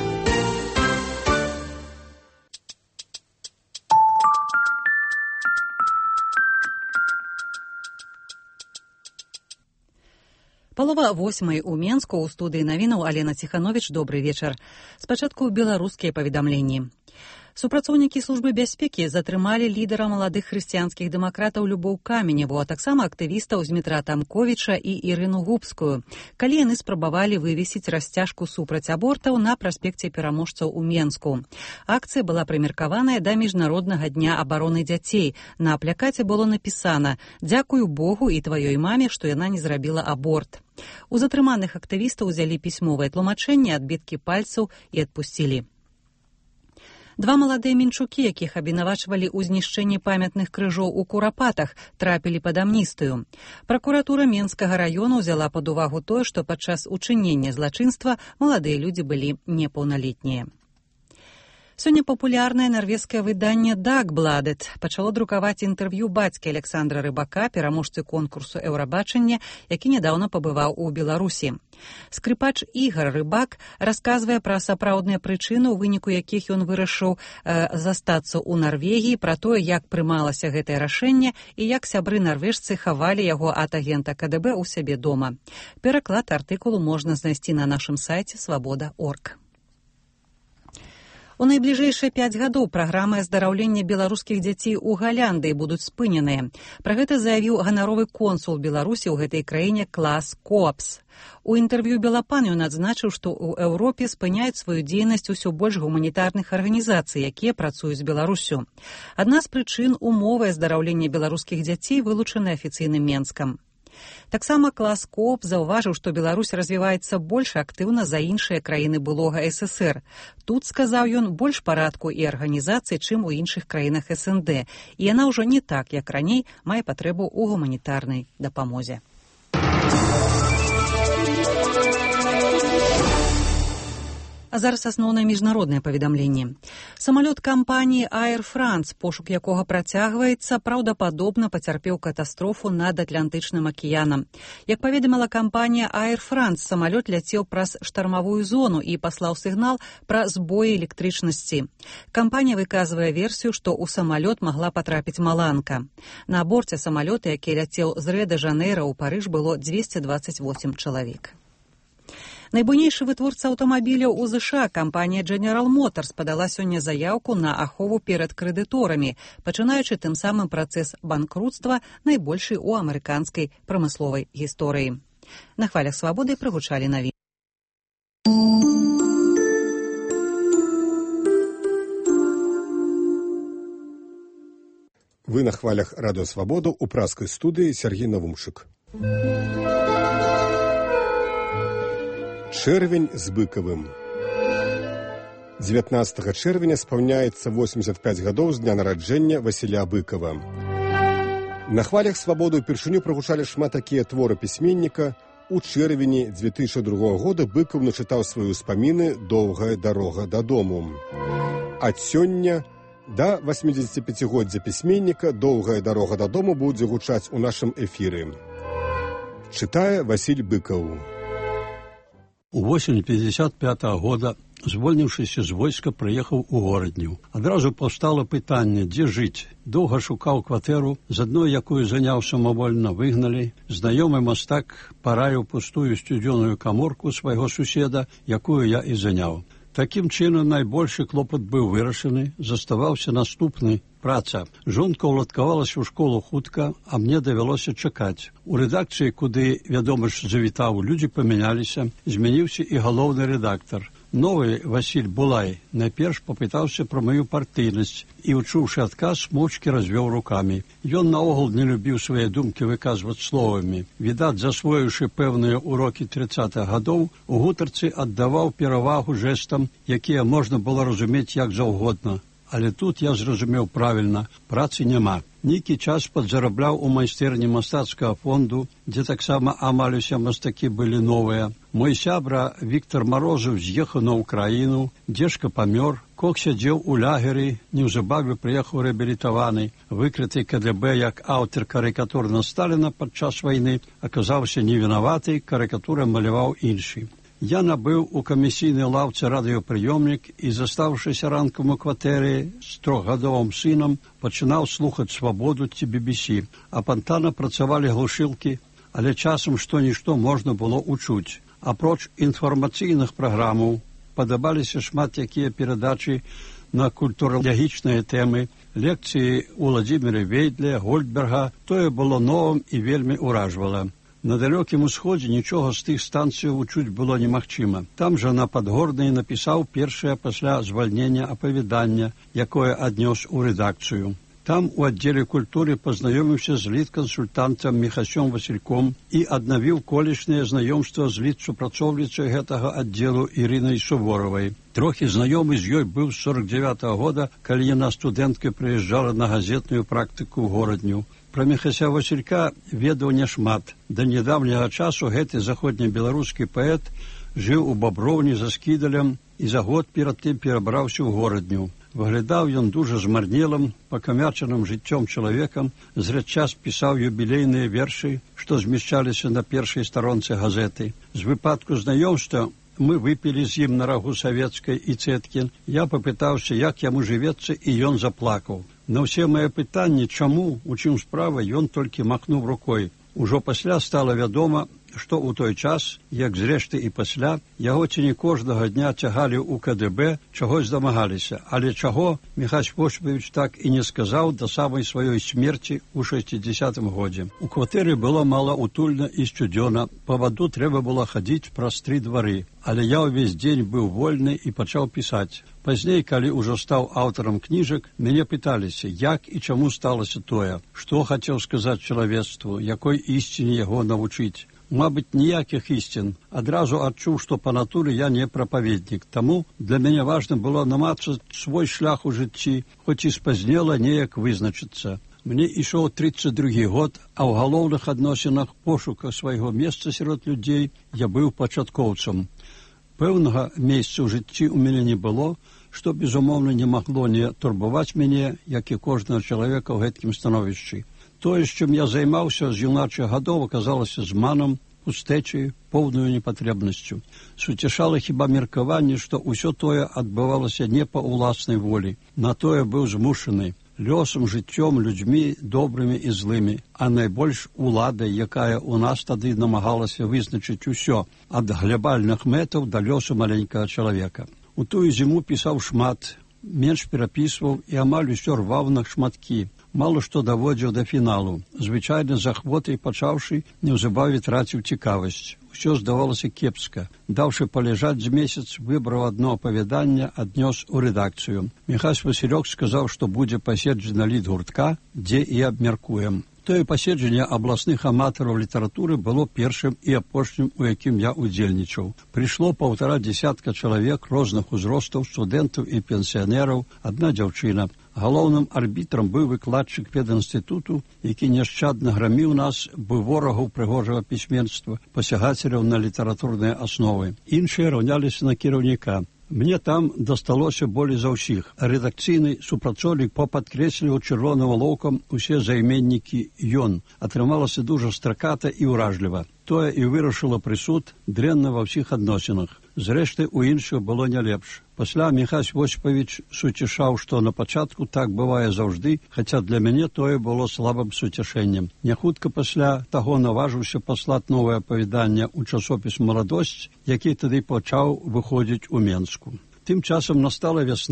Палова 8 у Менску, у студыі навінаў Алена Ціхановіч. Добрый вечар. Спачатку беларускія паведамленні. Супрацоўнікі службы бяспекі затрымалі лідара маладых хрысціянскіх дэмакратаў Любоў Каменеву, а таксама актывістаў Змітра Тамковіча і Ірыну Губскую, калі яны спрабавалі вывесіць расцяжку супраць абортаў на праспекце Пераможцаў у Менску. Акцыя была прымеркаваная да Міжнароднага дня абароны дзяцей. На плакаце было напісана «Дзякую Богу і тваёй маме, што яна не зрабіла аборт». У затрыманых актывістаў узялі пісьмовае тлумачэнне, адбіткі пальцаў і адпусцілі. Два маладыя мінчукі, якіх абвінавачвалі ў знішчэнні памятных крыжоў у Курапатах, трапілі пад амністыю. Пракуратура Менскага раёну ўзяла пад увагу тое, што падчас учынення злачынства маладыя людзі былі непаўналетнія. Сёння папулярнае нарвежскае выданне «Дагбладет» пачало друкаваць інтэрв'ю бацькі Александра Рыбака, пераможцы конкурсу «Еўрабачання», які нядаўна пабываў у Беларусі. Скрыпач Ігар Рыбак расказвае пра сапраўдныя прычыны, у выніку якіх ён вырашыў застацца ў Нарвегіі, пра тое, як прымалася гэтае рашэнне і як сябры нарвежцы хавалі яго ад агента КДБ ў сябе дома. Пераклад артыкулу можна знайсці на нашым сайце свабода.орг. У найбліжэйшыя 5 гадоў праграмы аздараўлення беларускіх дзяцей у Галяндыі будуць спыненыя. Пра гэта заявіў ганаровы консул Беларусі ў гэтай краіне Клас Коапс. У інтэрв'ю Белапан ён адзначыў, што ў Еўропе спыняюць сваю дзейнасць усё больш гуманітарных арганізацый, якія працуюць з Беларусю. Адна з прычын умовы аздараўлення беларускіх дзяцей вылучаны афіцыйным Менскам. Таксама Клас Коап заўважыў, што Беларусь развіваецца больш актыўна за іншыя краіны былога ССР. Тут, сказаў ён, больш парадку і арганізацый, чым у іншых краінах СНД, і яна ўжо не так, як раней, мае патрэбу ў гуманітарнай дапамозе. А зараз асноўнае міжнароднае паведамленне. Самалёт кампаніі Air France, пошук якога працягваецца, праўдападобна пацярпеў катастрофу над Атлантычным акіянам. Як паведаміла кампанія Air France, самалёт ляцеў праз штармавую зону і паслаў сігнал пра збоі электрычнасці. Кампанія выказвае версію, што ў самалёт магла патрапіць маланка. На борце самалёта, які ляцеў з Рэ-дэ-Жанэйра ў Парыж, было 228 чалавек. Найбуйнейшы вытворца аўтамабіляў у ЗША, кампанія General Motors, падала сёння заяўку на ахову перад крэдыторамі, пачынаючы тым самым працэс банкруцтва, найбольшы ў амерыканскай прамысловай гісторыі. На хвалях свабоды прагучалі навіны. Вы на хвалях радыё Свабоду ў праскай студыі Сергей Навумшык. Чэрвень з Быкавым. 19 чэрвеня спаўняецца 85 гадоў з дня нараджэння Васіля Быкава. На хвалях Свабоды ўпершыню прагучалі шмат такія творы пісьменніка. У чэрвені 2002 года Быкаў начытаў свае ўспаміны «Доўгая дарога дадому». Ад сёння да 85-годдзя пісьменніка «Доўгая дарога дадому» будзе гучаць у нашым эфіры. Чытае Васіль Быкаў. У восень 55-го года, звольніўшыся з войска, прыехаў у горадню. Адразу паўстала пытанне, дзе жыць. Доўга шукаў кватэру, з адной, якую заняў самавольна, выгналі. Знаёмы мастак параіў пустую сцюдзёную каморку свайго суседа, якую я і заняў. Такім чынам найбольшы клопат быў вырашаны, заставаўся наступны. праца. Жонка ўладкавалася ў школу хутка, а мне давялося чакаць. У рэдакцыі, куды, вядома ж, завітаў, людзі памяняліся, змяніўся і галоўны рэдактар. Новы Васіль Булай найперш папытаўся пра маю партыйнасць і, учуўшы адказ, моўчкі развёў рукамі. Ён наогул не любіў свае думкі выказваць словамі. Відаць, засвоіўшы пэўныя урокі 30-х гадоў, у гутарцы аддаваў перавагу жэстам, якія можна было разумець як заўгодна. Але тут я зразумеў правільна, працы няма. Нейкі час падзарабляў у майстэрні мастацкага фонду, дзе таксама амаль усе мастакі былі новыя. Мой сябра Віктор Марозаў з'ехаў на Украіну, дзежка памёр, Кок сядзеў у лягеры, неўзабаве прыехаў рэабілітаваны, выкрыты КДБ як аўтар карыкатур на Сталіна падчас вайны, аказаўся невінаваты, карыкатуры маляваў іншы. Я набыў у камісійнай лаўцы радыёпрыёмнік і, застаўшыся ранкам у кватэры з 3-гадовым сынам, пачынаў слухаць «Свабоду» ці BBC. Апантана працавалі глушылкі, але часам што-нішто можна было ўчуць. Апроч інфармацыйных праграмаў падабаліся шмат якія перадачы на культуралагічныя тэмы, лекцыі Уладзіміра Вейдля, Гольдберга. Тое было новым і вельмі ўражвала. На далёкім усходзе нічога з тых станцыяў учуць было немагчыма. Там жа на Падгорнай напісаў першае пасля звальнення апавяданне, якое аднёс у рэдакцыю. Там у аддзеле культуры пазнаёміўся з літкансультантам Міхасём Васільком і аднавіў колішняе знаёмства з літсупрацоўніцай гэтага аддзелу Ірынай Суворавай. Трохі знаёмы з ёй быў з 49-го года, калі яна студэнткай прыязджала на газетную практыку ў горадню. Пра Міхася Васілька ведаў няшмат. Да нядаўняга часу гэты заходнебеларускі паэт жыў у Баброўні за Скідалем і за год перад тым перабраўся ў горадню. Выглядаў ён дужа змарнелым, пакамячаным жыццём чалавекам, зрэдчас пісаў юбілейныя вершы, што змяшчаліся на першай старонцы газеты. З выпадку знаёмства мы выпілі з ім на рагу савецкай і цэткін. Я папытаўся, як яму жывецца, і ён заплакаў. На ўсе мае пытанні, чаму, у чым справа, ён толькі махнуў рукой. Ужо пасля стала вядома, што ў той час, як зрэшты і пасля, яго ці не кожнага дня цягалі ў КДБ, чагось дамагаліся. Але чаго, Міхась Воспавіч так і не сказаў да самай сваёй смерці ў 60-м годзе. У кватэры было малаутульна і сцюдзёна, па ваду трэба было хадзіць праз 3 двары. Але я ўвесь дзень быў вольны і пачаў пісаць. Пазней, калі ўжо стаў аўтарам кніжак, мяне пыталіся, як і чаму сталася тое, што хацеў сказаць чалавецтву, якой ісціне яго навучыць. Мабыць, ніякіх ісцін. Адразу адчуў, што па натуры я не прапаведнік. Таму для мяне важна было намацаць свой шлях у жыцці, хоць і спазнела неяк вызначыцца. Мне ішоў 32-й год, а ў галоўных адносінах пошука свайго месца сярод людзей я быў пачаткоўцам. Пэўнага месца ў жыцці ў мяне не было, што, безумоўна, не магло не турбаваць мяне, як і кожнага чалавека ў гэткім становішчы. Тое, з чым я займаўся з юначых гадоў, аказалася зманам, пустэчай, поўнаю непатрэбнасцю. Суцешала хіба меркаванне, што ўсё тое адбывалася не па ўласнай волі. На тое быў змушаны лёсам, жыццём, людзьмі добрымі і злымі, а найбольш уладай, якая ў нас тады намагалася вызначыць усё, ад глябальных мэтаў да лёсу маленькага чалавека. У тую зіму пісаў шмат, менш перапісваў і амаль усё рваў на шматкі. Мало што даводзіў да фіналу. Звычайна з ахвотай пачаўшы, неўзабаве траціў цікавасць. Усё здавалася кепска. Даўшы паляжаць з месяц, выбраў адно апавяданне, аднёс у рэдакцыю. Міхась Васілёк сказаў, што будзе паседжана літгуртка, дзе і абмяркуем. Тое паседжанне абласных аматараў літаратуры было першым і апошнім, у якім я удзельнічаў. Прыйшло 1,5 чалавек розных узростаў, студэнтаў і пенсіянераў, адна дзяўчына. Галоўным арбітрам быў выкладчык педінстытуту, які няшчадна граміў нас, быў ворагаў прыгожага пісьменства, пасягацеляў на літаратурныя асновы. Іншыя раўняліся на кіраўніка. Мне там дасталося болей за ўсіх. Рэдакцыйны супрацоўнік попадкрэсліваў чырвоным алоўкам усе займеннікі «ён». Атрымалася дужа страката і ўражліва. Тое і вырашыла прысуд дрэнна ва ўсіх адносінах. Зрэшты, у іншых было не лепш. Пасля Міхась Воспавіч суцешаў, што на пачатку так бывае заўжды, хаця для мяне тое было слабым суцешэннем. Няхутка пасля таго наважыўся паслаць новае апавяданне ў часопіс «Маладосць», які тады пачаў выходзіць у Менску. Тым часам настала вясна,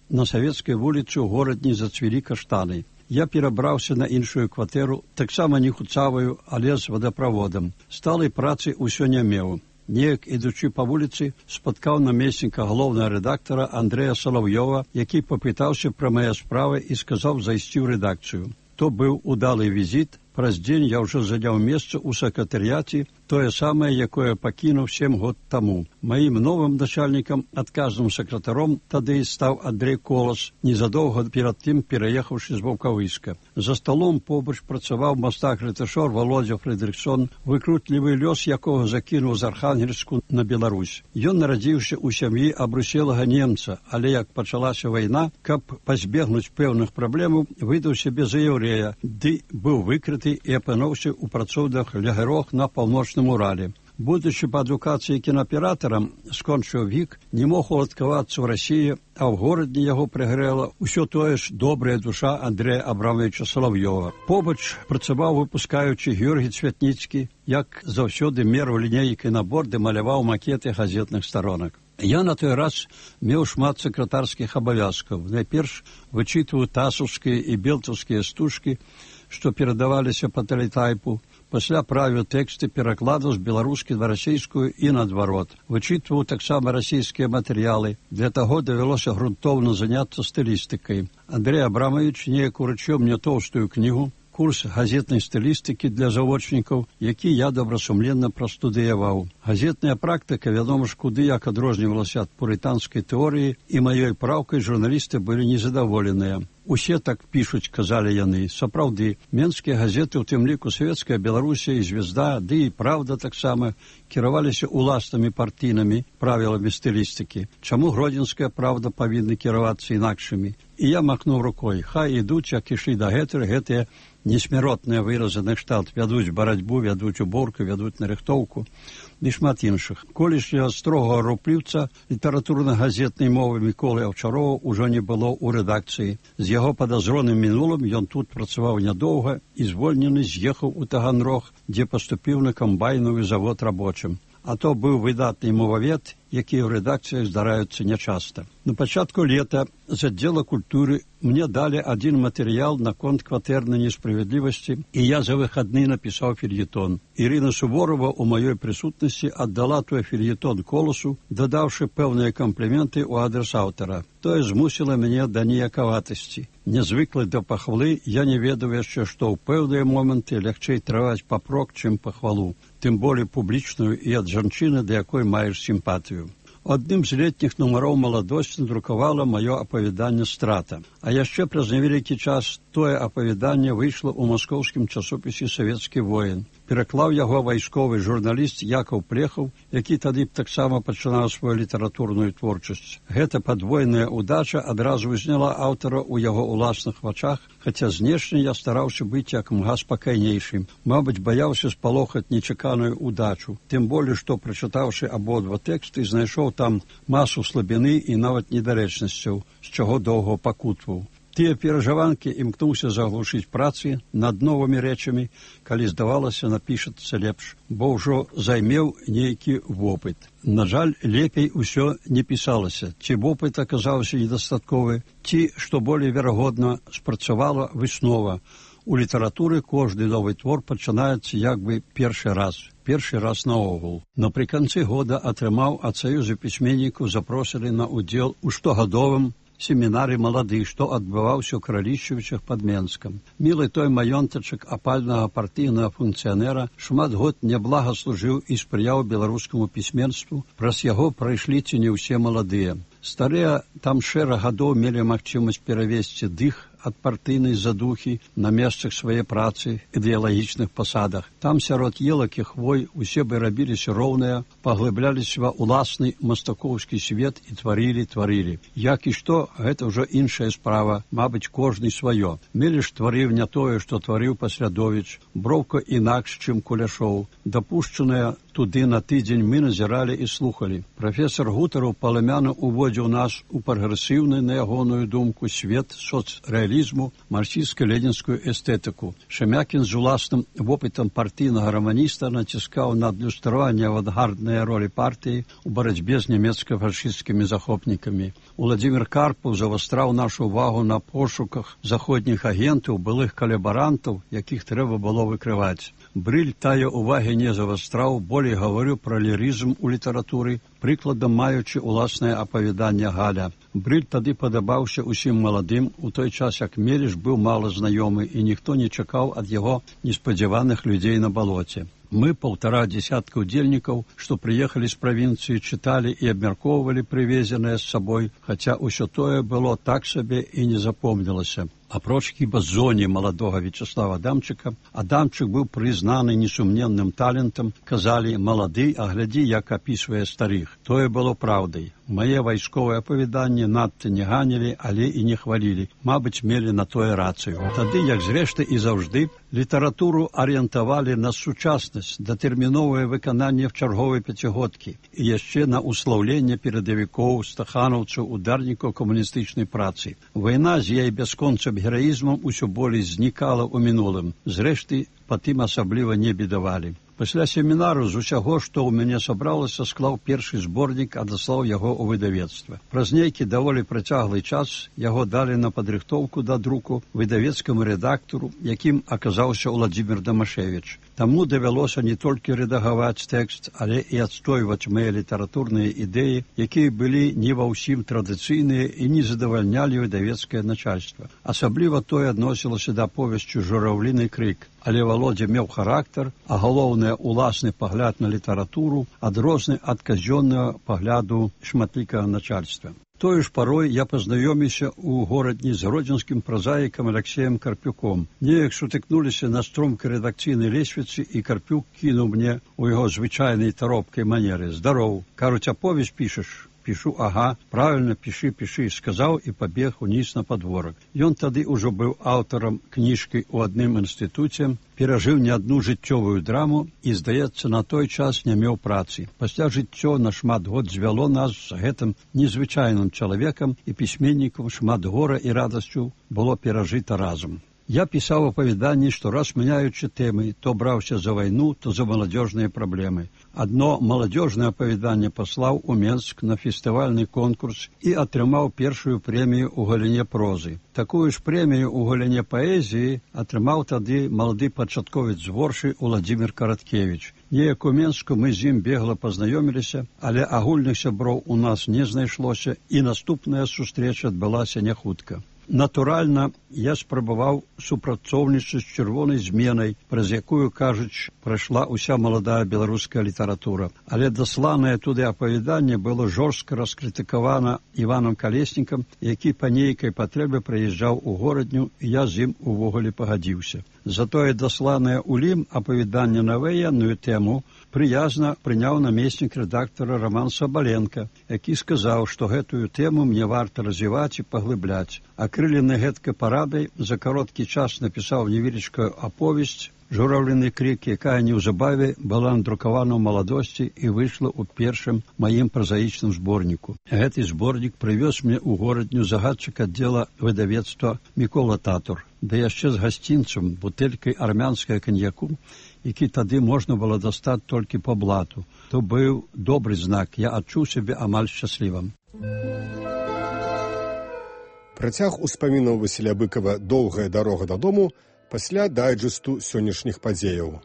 на Савецкай вуліцы ў горадні зацвілі каштаны. Я перабраўся на іншую кватэру, таксама не хуцаваю, але з вадаправодам. Сталай працы ўсё не меў. Неяк, ідучы па вуліцы, спаткаў намесніка галоўнага рэдактара Андрэя Салаўёва, які папытаўся пра мае справы і сказаў зайсці ў рэдакцыю. То быў удалы візіт. Праз дзень я ўжо заняў месца ў сакратарыяце, тое самае, якое пакінуў 7 год таму. Маім новым начальнікам, адказным сакратаром, тады стаў Андрэй Колас, незадоўга перад тым пераехаўшы з Ваўкавыска. За сталом побач працаваў мастак-рэтышор Володя Фрэдрыксон, выкрутлівы лёс якога закінуў з Архангельску на Беларусь. Ён нарадзіўся ў сям'і абруселага немца, але як пачалася вайна, каб пазбегнуць пэўных праблемаў, выдаў сябе за яўрэя, ды быў выкрыты і апынуўся ў працоўных лагерах на паўночным Урале. Будучы па адукацыі кінааператарам, скончыў ВІК, не мог уладкавацца ў Расіі, а ў горадні яго прыгрэла ўсё тое ж добрая душа Андрэя Абрамовича Салаўёва. Побач працаваў выпускаючы Георгій Цвятніцкі, як заўсёды мераў лінейкай на борды, маляваў макеты газетных старонак. Я на той раз меў шмат сакратарскіх абавязкаў. Найперш вычытваў тасаўскія і белтаўскія стужкі, што перадаваліся па тэлетайпу, пасля правіў тэксты перакладаў з беларускай на расійскую і наадварот. Вычытваў таксама расійскія матэрыялы. Для таго давялося грунтоўна заняцца стылістыкай. Андрэй Абрамович неяк уручыў мне тоўстую кнігу, курс газетнай стылістыкі для завочнікаў, які я добрасумленна прастудыяваў. Газетная практыка, вядома ж, куды як адрознівалася ад пурытанскай тэорыі, і маёй праўкай журналісты былі незадаволеныя. Усе так пішуць, казалі яны. Сапраўды, менскія газеты, у тым ліку Савецкая Беларусія і Звезда, ды і Правда таксама, кіраваліся уласнымі партійнымі правіламі стылістыкі. Чаму Гродзенская Правда павінны кіравацца інакшымі? І я махнуў рукой. Хай ідуць, як ішлі дагэтуль, гэтыя несмяротныя выразы на кшталт. Вядуць барацьбу, вядуць уборку, вядуць нарыхтоўку і шмат іншых. Колішняга строгага рупліўца літаратурна-газетнай мовы Міколы Аўчарова ўжо не было ў рэдакцыі. З яго падазроным мінулым ён тут працаваў нядоўга і звольнены з'ехаў у Таганрог, дзе паступіў на камбайновы завод рабочым. А то быў выдатны мовавед, якія ў рэдакцыях здараюцца нячаста. На пачатку лета з аддзела культуры мне далі адзін матэрыял наконт кватэрнай несправядлівасці, і я за выхадны напісаў фельетон. Ірына Суворова ў маёй прысутнасці аддала той фельетон Коласу, дадаўшы пэўныя кампліменты ў адрас аўтара. Тое змусіла мяне да ніякаватасці. Нязвыклы да пахвалы, я не ведаў яшчэ, што ў пэўныя моманты лягчэй трываць папрок, чым пахвалу, тым болей публічную і ад жанчыны, да якой маеш сімпатыю. Адным з летніх нумароў «Маладосць» надрукавала маё апавяданне «Страта». А яшчэ праз невялікі час тое апавяданне выйшла ў маскоўскім часопісе «Савецкі воін». Пераклаў яго вайсковы журналіст Якаў Плехаў, які тады таксама пачынаў сваю літаратурную творчасць. Гэта падвойная ўдача адразу ўзняла аўтара ў яго ўласных вачах, хаця знешне я стараўся быць як мга спакайнейшым. Мабыць, баяўся спалохаць нечаканую ўдачу. Тым болей, што, прачытаўшы абодва тэксты, знайшоў там масу слабіны і нават недарэчнасцяў, з чаго доўга пакутваў. Тыя перажаванкі імкнуўся заглушыць працы над новымі рэчамі, калі, здавалася, напішацца лепш, бо ўжо займеў нейкі вопыт. На жаль, лепей усё не пісалася. Ці вопыт аказаўся недастатковы, ці, што болей верагодна, спрацавала выснова. У літаратуры кожны новы твор пачынаецца як бы першы раз наогул. Напрыканцы года атрымаў ад Саюза пісьменнікаў запрошаны на ўдзел у штогадовым семінары «Малады», што адбываўся ў Кралішчавічах пад Менскам. Мілы той маёнтачак апальнага партыйнага функцыянера шмат год няблага служыў і спрыяў беларускаму пісьменству. Праз яго прайшлі ці не ўсе маладыя. Старыя там шэраг гадоў мелі магчымасць перавесці дых ад партыйнай задухі на месцах свае працы, ідэалагічных пасадах. Там сярод елак і хвой усе бы рабіліся роўныя, паглыбляліся ва ўласны мастакоўскі свет і тварылі. Як і што, гэта ўжо іншая справа, мабыць, кожны сваё. Меліш тварыў не тое, што тварыў Паслядовіч, Броўка інакш, чым Куляшоў. Дапушчаныя туды на тыдзень мы назіралі і слухалі. Прафесор Гутараў паламяна ўводзіў нас у прагрэсіўны, на ягоную думку, свет соцрэалізму социализму марксистско-ленинскую эстетику. Шемякин з уласным вопытам партийного романиста натискал на адлюстрование авангардной роли партии у борьбе с немецко-фашистскими захопниками. Владимир Карпов завострав нашу увагу на пошуках заходніх агентів, былих колаборантів, яких треба було викривати. Бриль тая уваги не завострав, болей говорю про ліризм у літературі, прикладом маючи уласне оповідання Галя. Бриль тады падабаўся усім маладым, у той час як Меліш быў мала знаёмы, і ніхто не чакаў ад яго неспадзяваных людзей на балоце. Мы, 1,5 десятка удзельнікаў, што прыехалі з правінцыі, чыталі і абмяркоўвалі прывезенае з сабой, хаця ўсё тое было так сабе і не запомнілася. Апроч хіба зоне маладога Вячеслава Адамчыка, Адамчык быў прызнаны несумненным талентам, казалі «малады, а глядзі, як апісвае старых». Тое было праўдай. Мае вайсковыя апавяданні надта не ганілі, але і не хвалілі. Мабыць, мелі на тое рацыю. Тады, як зрэшты і заўжды, літаратуру арыентавалі на сучаснасць, датэрміновае выкананне в чарговай пяцігодкі і яшчэ на услаўленне перадавікоў, стаханаўцаў, ударнікаў камуністычнай працы. Вайна з яе бясконцым гераізмам усё болей знікала ў мінулым. Зрэшты, па тым асабліва не бедавалі. Пасля семінару з усяго, што ў мяне сабралася, склаў першы зборнік, адаслаў яго ў выдавецтва. Праз нейкі даволі працяглы час яго далі на падрыхтоўку да друку выдавецкаму рэдактару, якім аказаўся Владзімір Дамашевіч. Таму давялося не толькі рэдагаваць тэкст, але і адстойваць мае літаратурныя ідэі, якія былі не ва ўсім традыцыйныя і не задавальнялі выдавецкае начальства. Асабліва тое адносілася да аповесцю «Журавліны крык». Але Володя меў характар, а галоўнае уласны пагляд на літаратуру, адрозны ад казённага пагляду шматлікага начальства. Тое ж парой я пазнаёміўся ў горадні з гродзенскім празаікам Алексеем Карпюком. Неяк сутыкнуліся на стромкай рэдакцыйнай лесвіцы, і Карпюк кінуў мне ў яго звычайнай таропкай манеры: «Здароў, кажуць, аповесць пішаш?» Пишу, ага, правильно, пиши, сказаў і пабег уніз на падворак. Ён тады ўжо быў аўтарам кніжкі ў адным інстытуце, перажыў не адну жыццёвую драму і, здаецца, на той час не меў працы. Пасля жыццё на шмат год звяло нас з гэтым незвычайным чалавекам, і пісьменнікам шмат гора і радасцю было перажыта разам. Я пісаў апавяданні, што раз мяняючы тэмы, то браўся за вайну, то за маладзёжныя праблемы. Адно маладзёжнае апавяданне паслаў у Менск на фестывальны конкурс і атрымаў першую прэмію ў галіне прозы. Такую ж прэмію ў галіне паэзіі атрымаў тады малады пачатковец з Воршы Владзімір Караткевіч. Неяк у Менску мы з ім бегла пазнаёміліся, але агульных сяброў у нас не знайшлося, і наступная сустрэча адбылася не хутка. Натуральна, я спрабаваў супрацоўнічаць з чырвонай зменай, праз якую, кажуць, прайшла ўся маладая беларуская літаратура. Але дасланае туды апавяданне было жорстка раскрытыкавана Іванам Калеснікам, які па нейкай патрэбе прыязджаў у горадню, і я з ім увогуле пагадзіўся. Затое дасланае ў Лім апавяданне на ваенную тэму прыязна прыняў намеснік рэдактара Роман Сабаленко, які сказаў, што гэтую тэму мне варта развіваць і паглыбляць. Акрылены гэткай парадай за кароткі час напісаў невялічкую аповесць «Журавліны крик», якая неўзабаве была надрукавана ў маладосці і выйшла ў першым маім празаічным зборніку. Гэты зборнік прывёз мне ў горадню загадчык аддзела выдавецтва Мікола Татур, да яшчэ з гасцінцам, бутэлькай армянскага каньяку, які тады можна было дастаць толькі па блату. То быў добры знак, я адчуў сябе амаль шчаслівым. Працяг успамінаў Васіля Быкава «Доўгая дарога дадому» пасля дайджэсту сённяшніх падзеяў.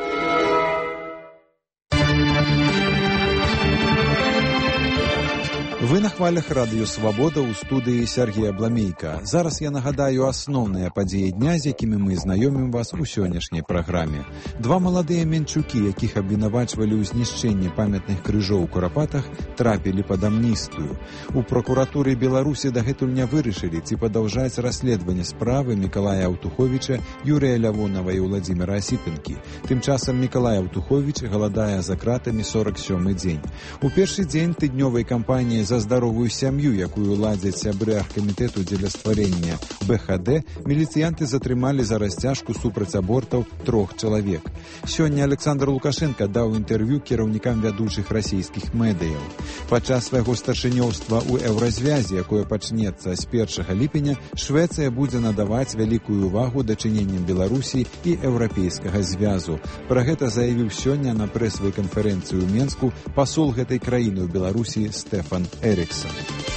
Вы на хвалях радыё «Свабода» ў студыі Сергея Бламейка. Зараз я нагадаю асноўныя падзеі дня, з якімі мы знаёмім вас у сённяшняй праграме. Два маладыя менчукі, якіх абвінавачвалі ў знішчэнні памятных крыжоў у Курапатах, трапілі пад амністыю. У пракуратуры Беларусі дагэтуль не вырашылі, ці падаўжаць расследаванне справы Мікалая Аўтуховіча, Юрыя Лявонава і Владзіміра Асіпенкі. Тым часам Мікалай Аўтуховіч галадае за кратамі 47-й дзень. У першы дзень тыднёвай кампаніі «За здароўе здаровую сям'ю, якую ладзяць сябры аргкамітэту дзеля стварэння БХД, міліцыянты затрымалі за расцяжку супраць абортаў 3 чалавек. Сёння Александр Лукашенко даў інтэрв'ю кіраўнікам вядучых расійскіх медыяў. Падчас свайго старшынёўства ў еўразвязе, якое пачнецца з 1 ліпеня, Швецыя будзе надаваць вялікую увагу дачыненням Беларусі і Еўрапейскага звязу. Пра гэта заявіў сёння на прэсавай канферэнцыі ў Менску пасол гэтай краіны ў Беларусі Стефан Эриксон.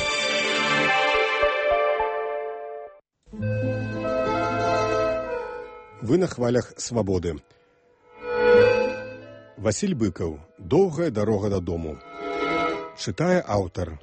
Вы на хвалях свабоды. Васіль Быкаў. Доўгая дарога дадому. Чытае аўтар.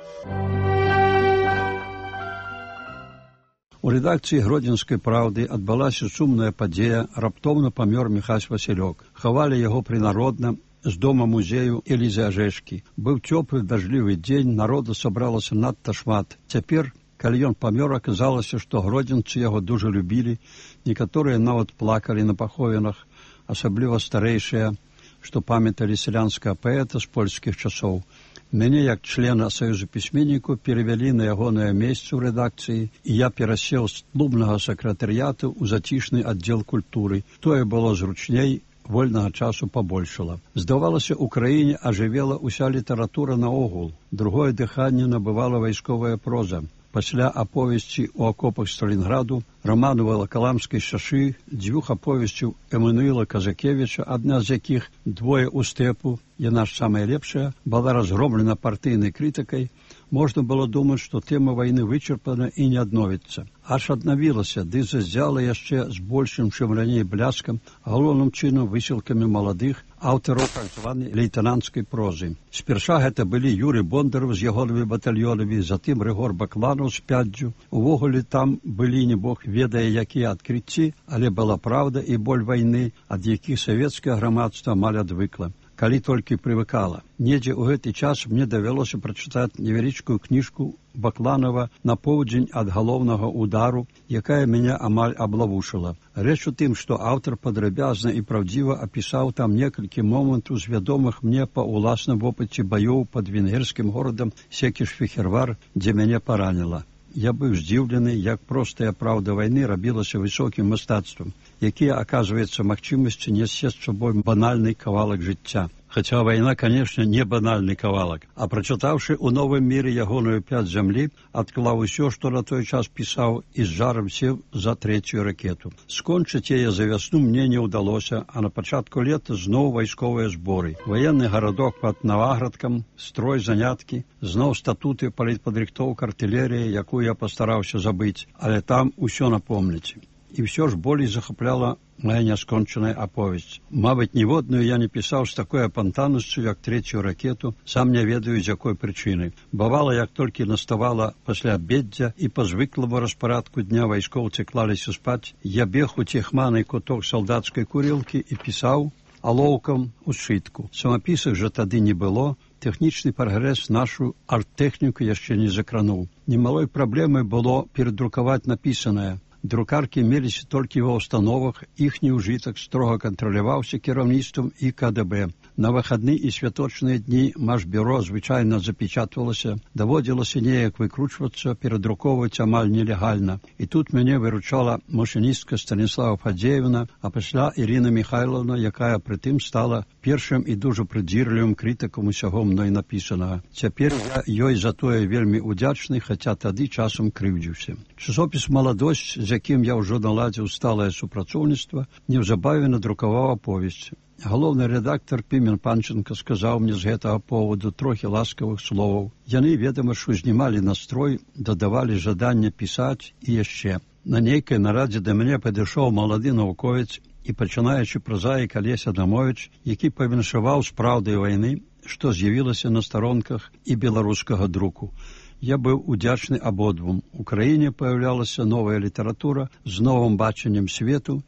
У рэдакцыі Гродзенскай праўды адбылася сумная падзея, раптоўна памёр Міхась Васілёк. Хавалі яго прынародна з дома музею Элізы Ажэшкі. Быў цёплы дажджлівы дзень, народу сабралася надта шмат. Цяпер, калі ён памёр, аказалася, што гродзенцы яго дужа любілі, некаторыя нават плакалі на паховінах, асабліва старэйшыя, што памяталі сялянскага паэта з польскіх часоў. Мяне, як члена Саюзу пісьменнікаў, перавялі на ягонае месца ў рэдакцыі, і я перасеў з клубнага сакратарыяту ў зацішны аддзел культуры. Тое было зручней, вольнага часу пабольшала. Здавалася, у краіне ажывела ўся літаратура наогул. Другое дыханне набывала вайсковая проза. Пасля аповесці ў акопах Сталінграду, раману Валакаламскай шашы, 2 аповесцяў Эммануіла Казакевіча, адна з якіх «Двое ў стэпу», яна ж самая лепшая, была разгромлена партыйнай крытыкай, можна было думаць, што тэма вайны вычарпана і не адновіцца. Аж аднавілася, ды зазяла яшчэ з большым, чым раней бляскам, галоўным чынам высілкамі маладых аўтараў так званай лейтэнанцкай прозы. Спярша гэта былі Юрый Бондараў з ягонымі батальёнамі, затым Рыгор Бакланаў з Пяддзю. Увогуле там былі не бог ведае якія адкрыцці, але была праўда і боль вайны, ад якіх савецкае грамадства амаль адвыкла. Калі толькі прывыкала. Недзе ў гэты час мне давялося прачытаць невялічкую кніжку Бакланова «На поўдзень ад галоўнага удару», якая мяне амаль аблавушыла. Рэч у тым, што аўтар падрабязна і праўдзіва апісаў там некалькі момантаў з вядомых мне па ўласным вопыце баёў пад венгерскім горадам Секіш-Фехервар, дзе мяне параніла. Я быў здзіўлены, як простая праўда вайны рабілася высокім мастацтвам, якія, аказваецца, магчымасці несці з сабой банальны кавалак жыцця. Хаця вайна, канешне, не банальны кавалак. А прачытаўшы ў новым міры ягоную «Пяць зямлі», адклаў усё, што на той час пісаў, і з жарам сеў за 3-ю ракету. Скончыць яе за вясну мне не ўдалося, а на пачатку лета зноў вайсковыя зборы. Ваенны гарадок пад Наваградкам, строй, заняткі, зноў статуты, палітпадрыхтоўка, артылерія, якую я пастараўся забыць, але там усё напомніць. І ўсё ж болей захапляла моя няскончаная аповесць. Мабыць, ніводную я не пісаў з такой апантанасцю, як 3-ю ракету, сам не ведаю, з якой прычыны. Бывала, як толькі наставала пасля абеддзя і па звыклому распарадку дня вайскоўцы клаліся спаць, я бег у цехманы куток салдацкай курілкі і пісаў алоўкам у сшытку. Самапісах жа тады не было, тэхнічны прагрэс нашу арт-тэхніку яшчэ не закрануў. Немалой праблемай было перадрукаваць напісанае. Друкаркі меліся толькі ва ўстановах, іхні ўжытак строга кантраляваўся кіраўніцтвам і КДБ. На выхадны і святочныя дні Машбюро звычайна запечатвалася, даводзілася неяк выкручвацца, перадрукоўваць амаль нелегальна. І тут мяне выручала машыністка Станіслава Фадзеевна, а пасля Ірына Михайловна, якая прытым стала першым і дужа прыдзірлівым крытыкам усяго мной напісанага. Цяпер я ёй за тое вельмі удзячны, хаця тады часам крыўдзіўся. Часопіс «Маладосць», з якім я ўжо наладзіў сталае супрацоўніцтва, неўзабаве надрукаваў аповесць. Галоўны рэдактар Пімен Панченко сказаў мне з гэтага поводу трохі ласкавых словаў. Яны, ведама ж, узнімалі настрой, дадавалі жаданне пісаць і яшчэ. На нейкай нарадзе да мяне падышоў малады навуковец і пачынаючы празаік Алесь Адамовіч, які павіншаваў з праўдай вайны, што з'явілася на старонках і беларускага друку. Я быў удзячны абодвум. У краіне паяўлялася новая літаратура з новым бачаннем свету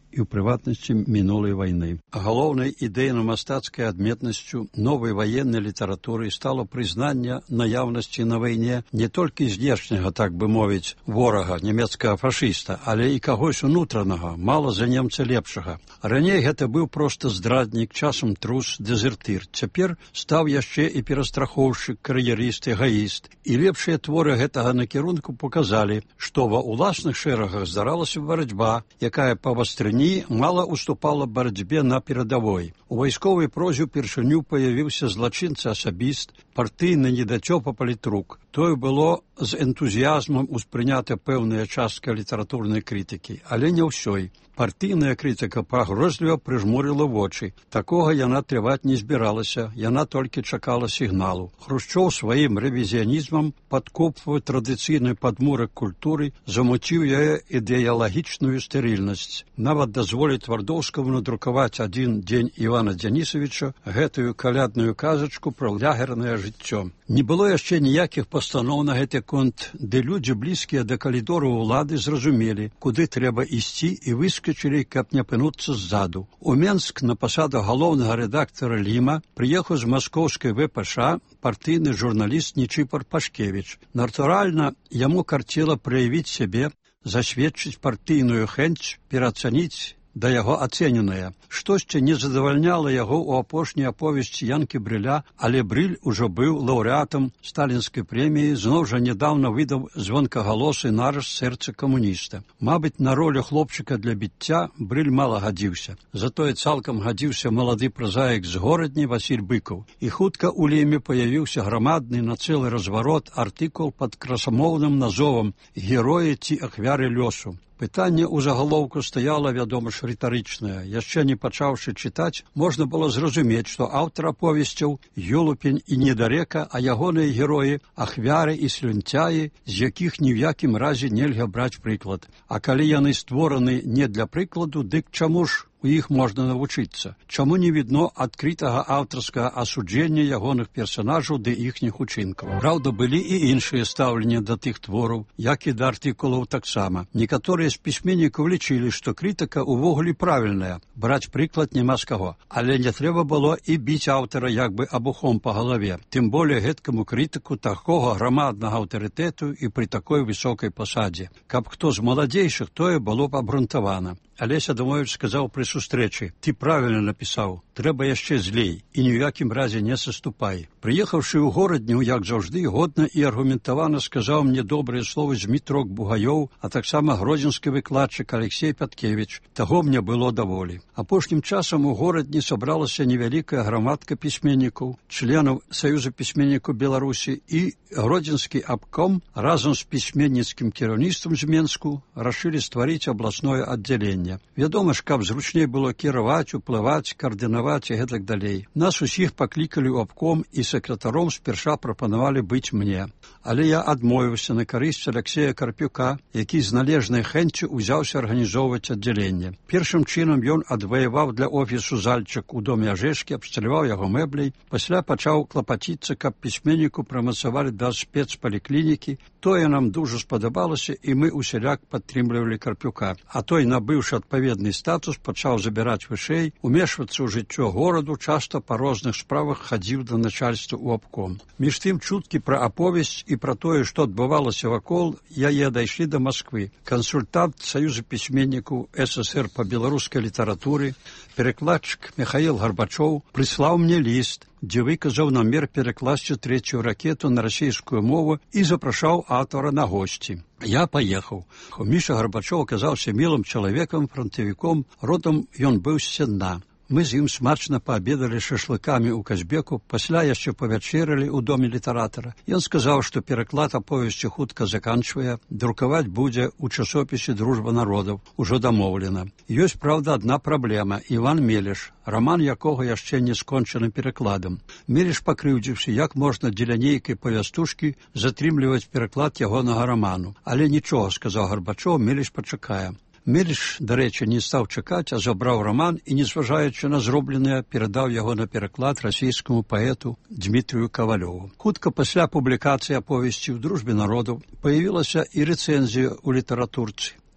і ў прыватнасці мінулай вайны. Галоўнай ідэйна-мастацкай адметнасцю новай ваеннай літаратуры стало прызнанне наяўнасці на вайне не толькі знешняга, так бы мовіць, ворага, нямецкага фашыста, але і кагось унутранага, мала за немца лепшага. Раней гэта быў проста здраднік, часам трус, дэзертыр. Цяпер стаў яшчэ і перастрахоўшчык, кар'ерыст, эгоіст. І лепшыя творы гэтага накірунку показалі, што ва ўласных шэрагах здаралася барацьба, якая па вастрыні мала уступала барацьбе на перадавой. У вайсковай прозе ўпершыню паявіўся злачынца асабіст, партыйны недацёпа палітрук. Тое было з энтузіязмам успрынята пэўная частка літаратурнай крытыкі, але не ўсёй. Партыйная крытыка пагрозліва прыжмурыла вочы. Такога яна трываць не збіралася, яна толькі чакала сігналу. Хрушчоў сваім рэвізіянізмам падкопваў традыцыйны падмурак культуры, замуціў яе ідэалагічную стэрыльнасць. Нават дазволіць Твардоўскаму надрукаваць адзін дзень Івана Дзянісавіча гэтую калядную казачку пра лагернае жыццё. Не было яшчэ ніякіх пастаноў на гэты конт, ды людзі, блізкія да калідору ўлады, зразумелі, куды трэба ісці, і выскачылі, каб не апынуцца ззаду. У Менск на пасаду галоўнага рэдактара Ліма прыехаў з маскоўскай ВПШ партыйны журналіст Нічыпар Пашкевіч. Натуральна, яму карцела праявіць сябе, засведчыць партыйную хэнць, пераацаніць да яго ацэненае. Штосьці не задавальняла яго ў апошняй аповесці Янкі Брыля, але Брыль ужо быў лаўрэатам сталінскай прэміі, зноў жа нядаўна выдаў звонкагалосы нарыс сэрца камуніста. Мабыць, на ролю хлопчыка для біцця Брыль мала гадзіўся. Затое цалкам гадзіўся малады празаік з горадні Васіль Быкаў. І хутка ў Ліме паявіўся грамадны на цэлы разварот артыкул пад красамоўным назовам «Героі ці ахвяры лёсу». Пытанне ў загалоўку стаяла, вядома ж, рытарычнае. Яшчэ не пачаўшы чытаць, можна было зразумець, што аўтар аповесцяў Ёлупень і Недарека, а ягоныя героі – ахвяры і слюнцяі, з якіх ні ў якім разе нельга браць прыклад. А калі яны створаны не для прыкладу, дык чаму ж у іх можна навучыцца? Чаму не відно адкрытага аўтарскага асуджэння ягоных персанажаў ды іхніх учынкаў? Праўда, былі і іншыя стаўленні да тых твораў, як і да артыкулаў таксама. Некаторыя з пісьменнікаў лічылі, што крытыка ўвогуле правільная, браць прыклад няма з каго. Але не трэба было і біць аўтара як бы абухом па галаве. Тым болей гэткаму крытыку такога грамаднага аўтарытэту і пры такой высокай пасадзе. Каб хто з маладзейшых, тое было б абрунтавана. Алеся Адамович сказаў пры сустрэчы: «Ты правільна напісаў, трэба яшчэ злей і ні ў якім разе не саступай». Прыехаўшы ў горадню, як заўжды, годна і аргументавана сказаў мне добрыя словы Змітрок Бугаёў, а таксама гродзенскі выкладчык Алексей Пяткевіч. Таго мне было даволі. Апошнім часам у горадні сабралася невялікая грамадка пісьменнікаў, членаў Саюза пісьменнікаў Беларусі, і гродзенскі абком разам з пісьменніцкім кіраўніцтвам з Менску рашылі стварыць абласное аддзяленне. Вядома ж, каб зручней было кіраваць, уплываць, каардынаваць і гэтак далей. Нас усіх паклікалі ў абком і сакратаром спярша прапанавалі быць мне. Але я адмовіўся на карысць Алексея Карпюка, які з належнай хэнццю ўзяўся арганізоўваць аддзяленне. Першым чынам ён адваяваў для офісу зальчык у доме Ажэшкі, абсталяваў яго мэбляй, пасля пачаў клапаціцца, каб пісьменніку прамацавалі да спецпаліклінікі. Тое нам дужа спадабалася, і мы усяляк падтрымлівалі Карпюка. А той, набыўшы адпаведны статус, пачаў забіраць вышэй, умешвацца ў жыццё гораду, часта па розных справах хадзіў да начальства ў абком. Між тым чуткі пра аповесць і пра тое, што адбывалася вакол яе, дайшлі да Масквы. Кансультант Саюза пісьменнікаў СССР па беларускай літаратуры, перакладчык Михаил Гарбачоў прыслаў мне ліст, дзе выказаў намер перакласці 3-ю ракету на расійскую мову і запрашаў аўтара на госці. Я паехаў. Міша Гарбачоў аказаўся мілым чалавекам, фронтавіком, родам ён быў з Сенна. Мы з ім смачна паабедалі шашлыкамі ў Казбеку, пасля яшчэ павячэралі ў доме літаратара. Ён сказаў, што пераклад аповесці хутка заканчвае, друкаваць будзе ў часопісе «Дружба народаў», ужо дамоўлена. Ёсць, праўда, адна праблема – Іван Мелеш, раман якога яшчэ не скончаны перакладам. Мелеш пакрыўдзіўся, як можна дзеля нейкай павястушкі затрымліваць пераклад ягонага раману. Але нічога, сказаў Гарбачоў, Мелеш пачакае. Мелеш, дарэчы, не стаў чакаць, а забраў раман і, незважаючы на зробленае, перадаў яго на пераклад расійскаму паэту Дмітрыю Кавалёву. Хутка пасля публікацыі аповесці ў «Дружбе народаў» паявілася і рэцэнзія ў літаратурцы.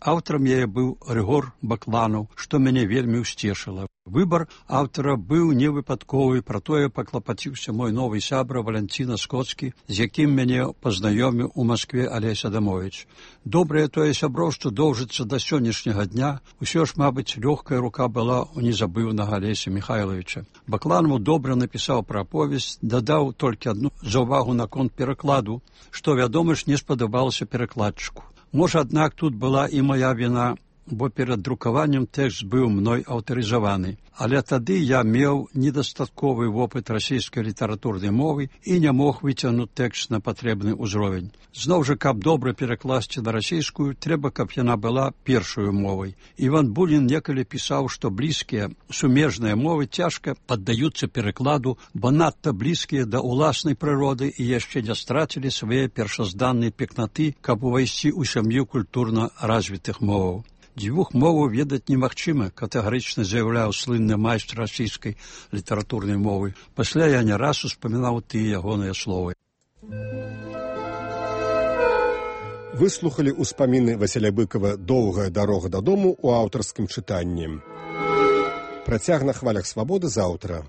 Аўтарам яе быў Рыгор Бакланаў, што мяне вельмі ўсцешыла. Выбар аўтара быў невыпадковы, пра тое паклапаціўся мой новы сябра Валянціна Скоцкі, з якім мяне пазнаёміў у Маскве Алесь Адамовіч. Добрае тое сяброўства доўжыцца да сённяшняга дня, усё ж, мабыць, лёгкая рука была у незабыўнага Алеся Михайловича. Бакланаў добра напісаў пра аповесць, дадаў толькі адну заўвагу наконт перакладу, што, вядома ж, не спадабалася перакладчыку. Можа, аднак, тут была і мая віна, бо перад друкаваннем тэкст быў мной аўтарызаваны. Але тады я меў недастатковы вопыт расійскай літаратурнай мовы і не мог выцягнуць тэкст на патрэбны ўзровень. Зноў жа, каб добра перакласці на расійскую, трэба, каб яна была першую мовай. Іван Бунін некалі пісаў, што блізкія сумежныя мовы цяжка паддаюцца перакладу, бо надта блізкія да ўласнай прыроды і яшчэ не страцілі свае першазданныя пекнаты, каб увайсці ў сям'ю культурна развітых моваў. Дзвюх моваў ведаць немагчыма, катэгарычна заяўляў слынны майстр расійскай літаратурнай мовы. Пасля я не раз успамінаў тыя ягоныя словы. Выслухалі ўспаміны Васіля Быкова «Доўгая дарога дадому» у аўтарскім чытанні. Працяг на хвалях свабоды заўтра.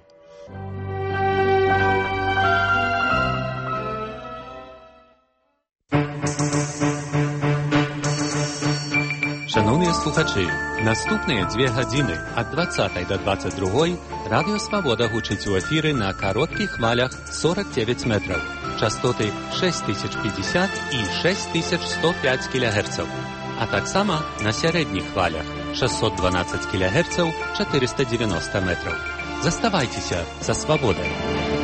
Шановныя слухачы, наступныя 2 гадзіны ад 20 до 22 радыё «Свабода» гучыць у эфіры на кароткіх хвалях 49 метраў, частоты 6050 і 6105 кГц, а таксама на сярэдніх хвалях 612 кГц 490 метраў. Заставайцеся са «Свабодай».